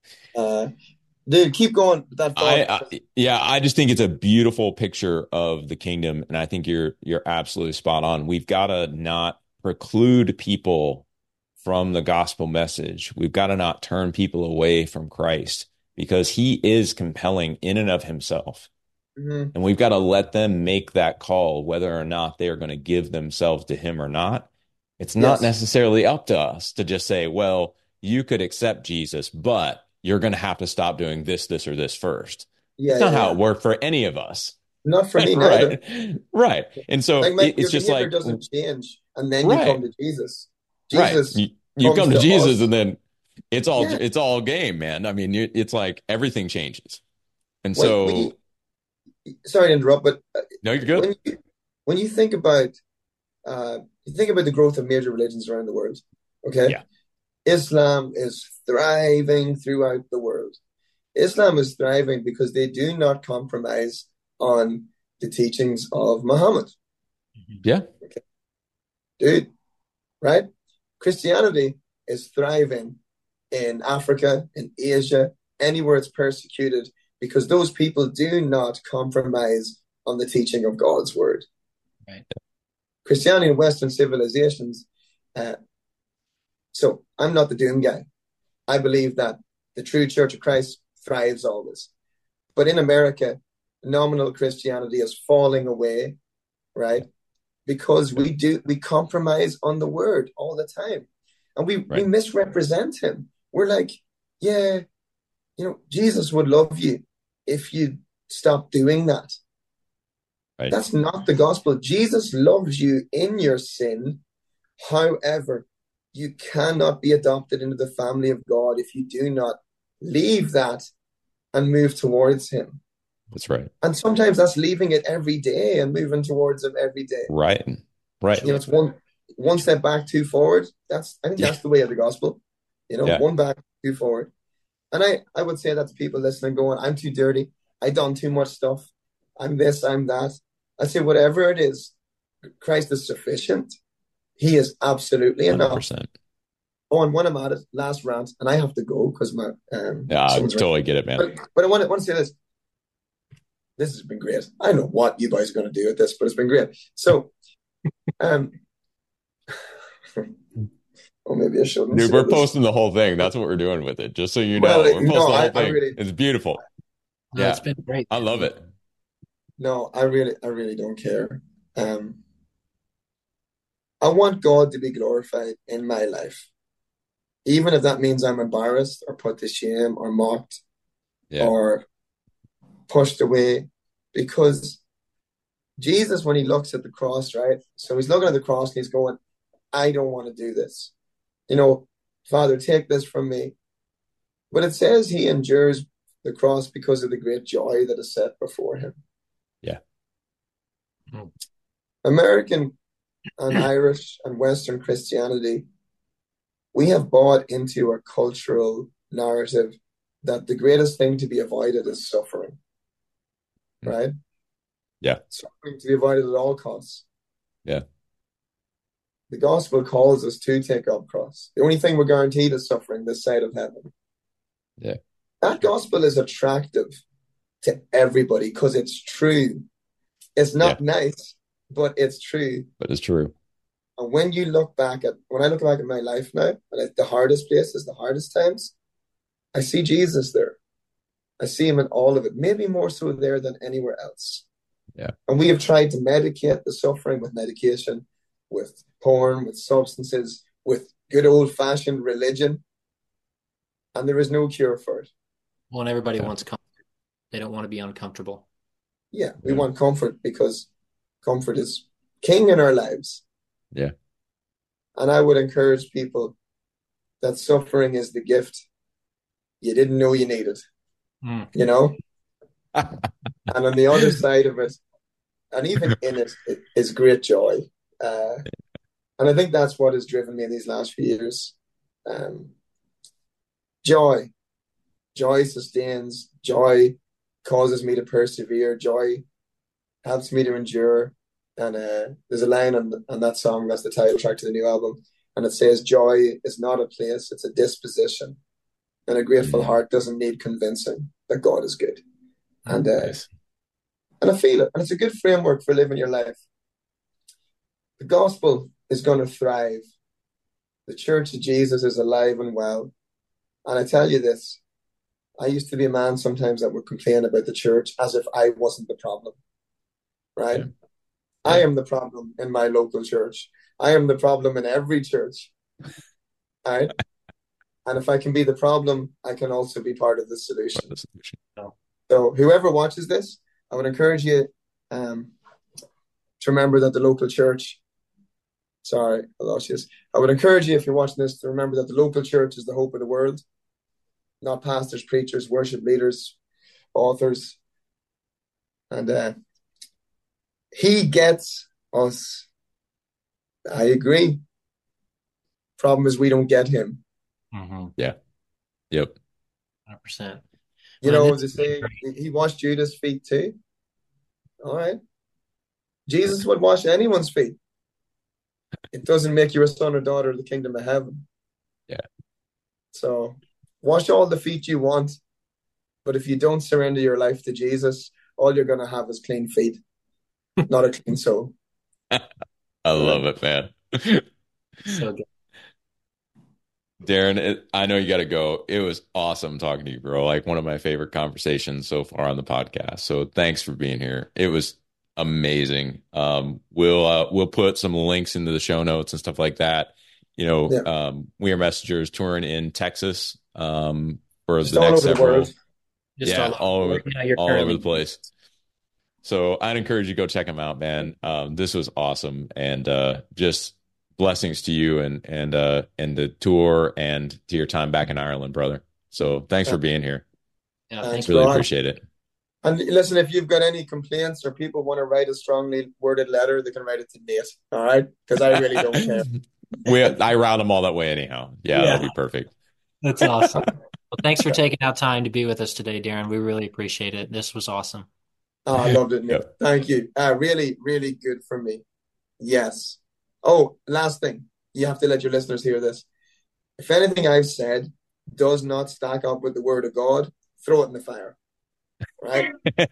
Dude, keep going with that thought. I just think it's a beautiful picture of the kingdom, and I think you're absolutely spot on. We've got to not preclude people from the gospel message. We've got to not turn people away from Christ because he is compelling in and of himself. Mm-hmm. And we've got to let them make that call, whether or not they are going to give themselves to him or not. It's not necessarily up to us to just say, well, you could accept Jesus, but you're going to have to stop doing this, or this first. It's not how it worked for any of us. Not for me, neither. Right. And so it's just like, doesn't change, and then you come to Jesus. Jesus, you come to Jesus, and then it's all game, man. I mean, it's like everything changes. And sorry to interrupt, but no, you're good. When you think about the growth of major religions around the world, okay? Yeah. Islam is thriving throughout the world. Islam is thriving because they do not compromise on the teachings of Muhammad. Yeah. Okay. Dude, right? Christianity is thriving in Africa, in Asia, anywhere it's persecuted, because those people do not compromise on the teaching of God's word. Right. Christianity in Western civilizations. So I'm not the doom guy. I believe that the true Church of Christ thrives always. But in America, nominal Christianity is falling away, right? Because we compromise on the word all the time. And we misrepresent him. We're like, yeah, Jesus would love you if you stop doing that. Right. That's not the gospel. Jesus loves you in your sin. However, you cannot be adopted into the family of God if you do not leave that and move towards him. That's right. And sometimes that's leaving it every day and moving towards him every day. Right. It's one step back, two forward. I think that's the way of the gospel. One back, two forward. And I would say that to people listening, going, I'm too dirty. I done too much stuff. I'm this, I'm that. I say, whatever it is, Christ is sufficient. He is absolutely enough. 100%. Oh, and when I'm at it, last rant, and I have to go because my I totally get it, man. But I want to say this. This has been great. I don't know what you guys are going to do with this, but it's been great. So, maybe I shouldn't. Dude, we're posting the whole thing. That's what we're doing with it. Just so you know, we're posting the whole thing. It's beautiful. Yeah, it's been great. I love it. No, I really don't care. I want God to be glorified in my life, even if that means I'm embarrassed or put to shame or mocked or pushed away, because Jesus, when he looks at the cross, right? So he's looking at the cross and he's going, I don't want to do this. Father, take this from me. But it says he endures the cross because of the great joy that is set before him. Yeah. American and Irish and Western Christianity, we have bought into a cultural narrative that the greatest thing to be avoided is suffering, right? Yeah. Suffering to be avoided at all costs. Yeah. The gospel calls us to take up cross. The only thing we're guaranteed is suffering this side of heaven. Yeah. That gospel is attractive to everybody because it's true. It's not nice, but it's true. But it's true. And when I look back at my life now, and the hardest places, the hardest times, I see Jesus there. I see him in all of it, maybe more so there than anywhere else. Yeah. And we have tried to medicate the suffering with medication, with porn, with substances, with good old-fashioned religion. And there is no cure for it. Well, and everybody wants comfort. They don't want to be uncomfortable. Yeah, we want comfort because comfort is king in our lives. Yeah. And I would encourage people that suffering is the gift you didn't know you needed. You know? And on the other side of it, and even in it, is great joy. And I think that's what has driven me in these last few years. Joy. Joy sustains. Joy causes me to persevere. Joy helps me to endure. And there's a line on that song, that's the title track to the new album, and it says, joy is not a place, it's a disposition. And a grateful heart doesn't need convincing that God is good. And and I feel it. And it's a good framework for living your life. The gospel is going to thrive. The Church of Jesus is alive and well. And I tell you this, I used to be a man sometimes that would complain about the church as if I wasn't the problem. Right? Yeah. I am the problem in my local church. I am the problem in every church. All right? And if I can be the problem, I can also be part of the solution. So whoever watches this, I would encourage you to remember that the local church, I would encourage you, if you're watching this, to remember that the local church is the hope of the world, not pastors, preachers, worship leaders, authors. And he gets us. I agree. Problem is we don't get him. Mm-hmm. Yeah. Yep. 100%. You know, they say he washed Judas' feet too. All right. Jesus would wash anyone's feet. It doesn't make you a son or daughter of the kingdom of heaven. Yeah. So wash all the feet you want. But if you don't surrender your life to Jesus, all you're going to have is clean feet, not a clean soul. I love it, man. So good. Darren, I know you got to go. It was awesome talking to you, bro. Like one of my favorite conversations so far on the podcast. So thanks for being here. It was amazing. We'll put some links into the show notes and stuff like that. You know, We Are Messengers touring in Texas for just the next several. All over the place. So I'd encourage you to go check them out, man. This was awesome, and just blessings to you and the tour and to your time back in Ireland, brother. So thanks for being here. Yeah, thanks. Really appreciate it. And listen, if you've got any complaints or people want to write a strongly worded letter, they can write it to Nate. All right, because I really don't care. I route them all that way anyhow. Yeah, that'll be perfect. That's awesome. Well, thanks for taking out time to be with us today, Darren. We really appreciate it. This was awesome. Oh, I loved it, Nate. Yep. Thank you. Really, really good for me. Yes. Oh, last thing. You have to let your listeners hear this. If anything I've said does not stack up with the word of God, throw it in the fire. Right?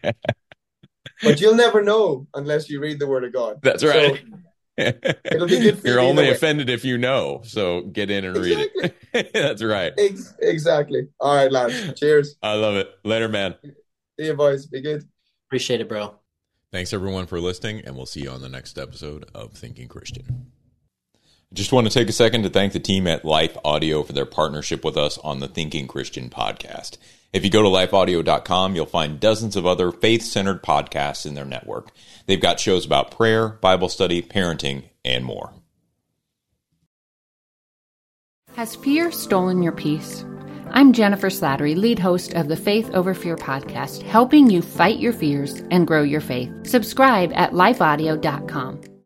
But you'll never know unless you read the word of God. That's right. So, it'll be good for You're only offended if you know. So get in and read it. That's right. Exactly. All right, lads. Cheers. I love it. Later, man. See you, boys. Be good. Appreciate it, bro. Thanks, everyone, for listening, and we'll see you on the next episode of Thinking Christian. I just want to take a second to thank the team at Life Audio for their partnership with us on the Thinking Christian podcast. If you go to lifeaudio.com, you'll find dozens of other faith-centered podcasts in their network. They've got shows about prayer, Bible study, parenting, and more. Has fear stolen your peace? I'm Jennifer Slattery, lead host of the Faith Over Fear podcast, helping you fight your fears and grow your faith. Subscribe at lifeaudio.com.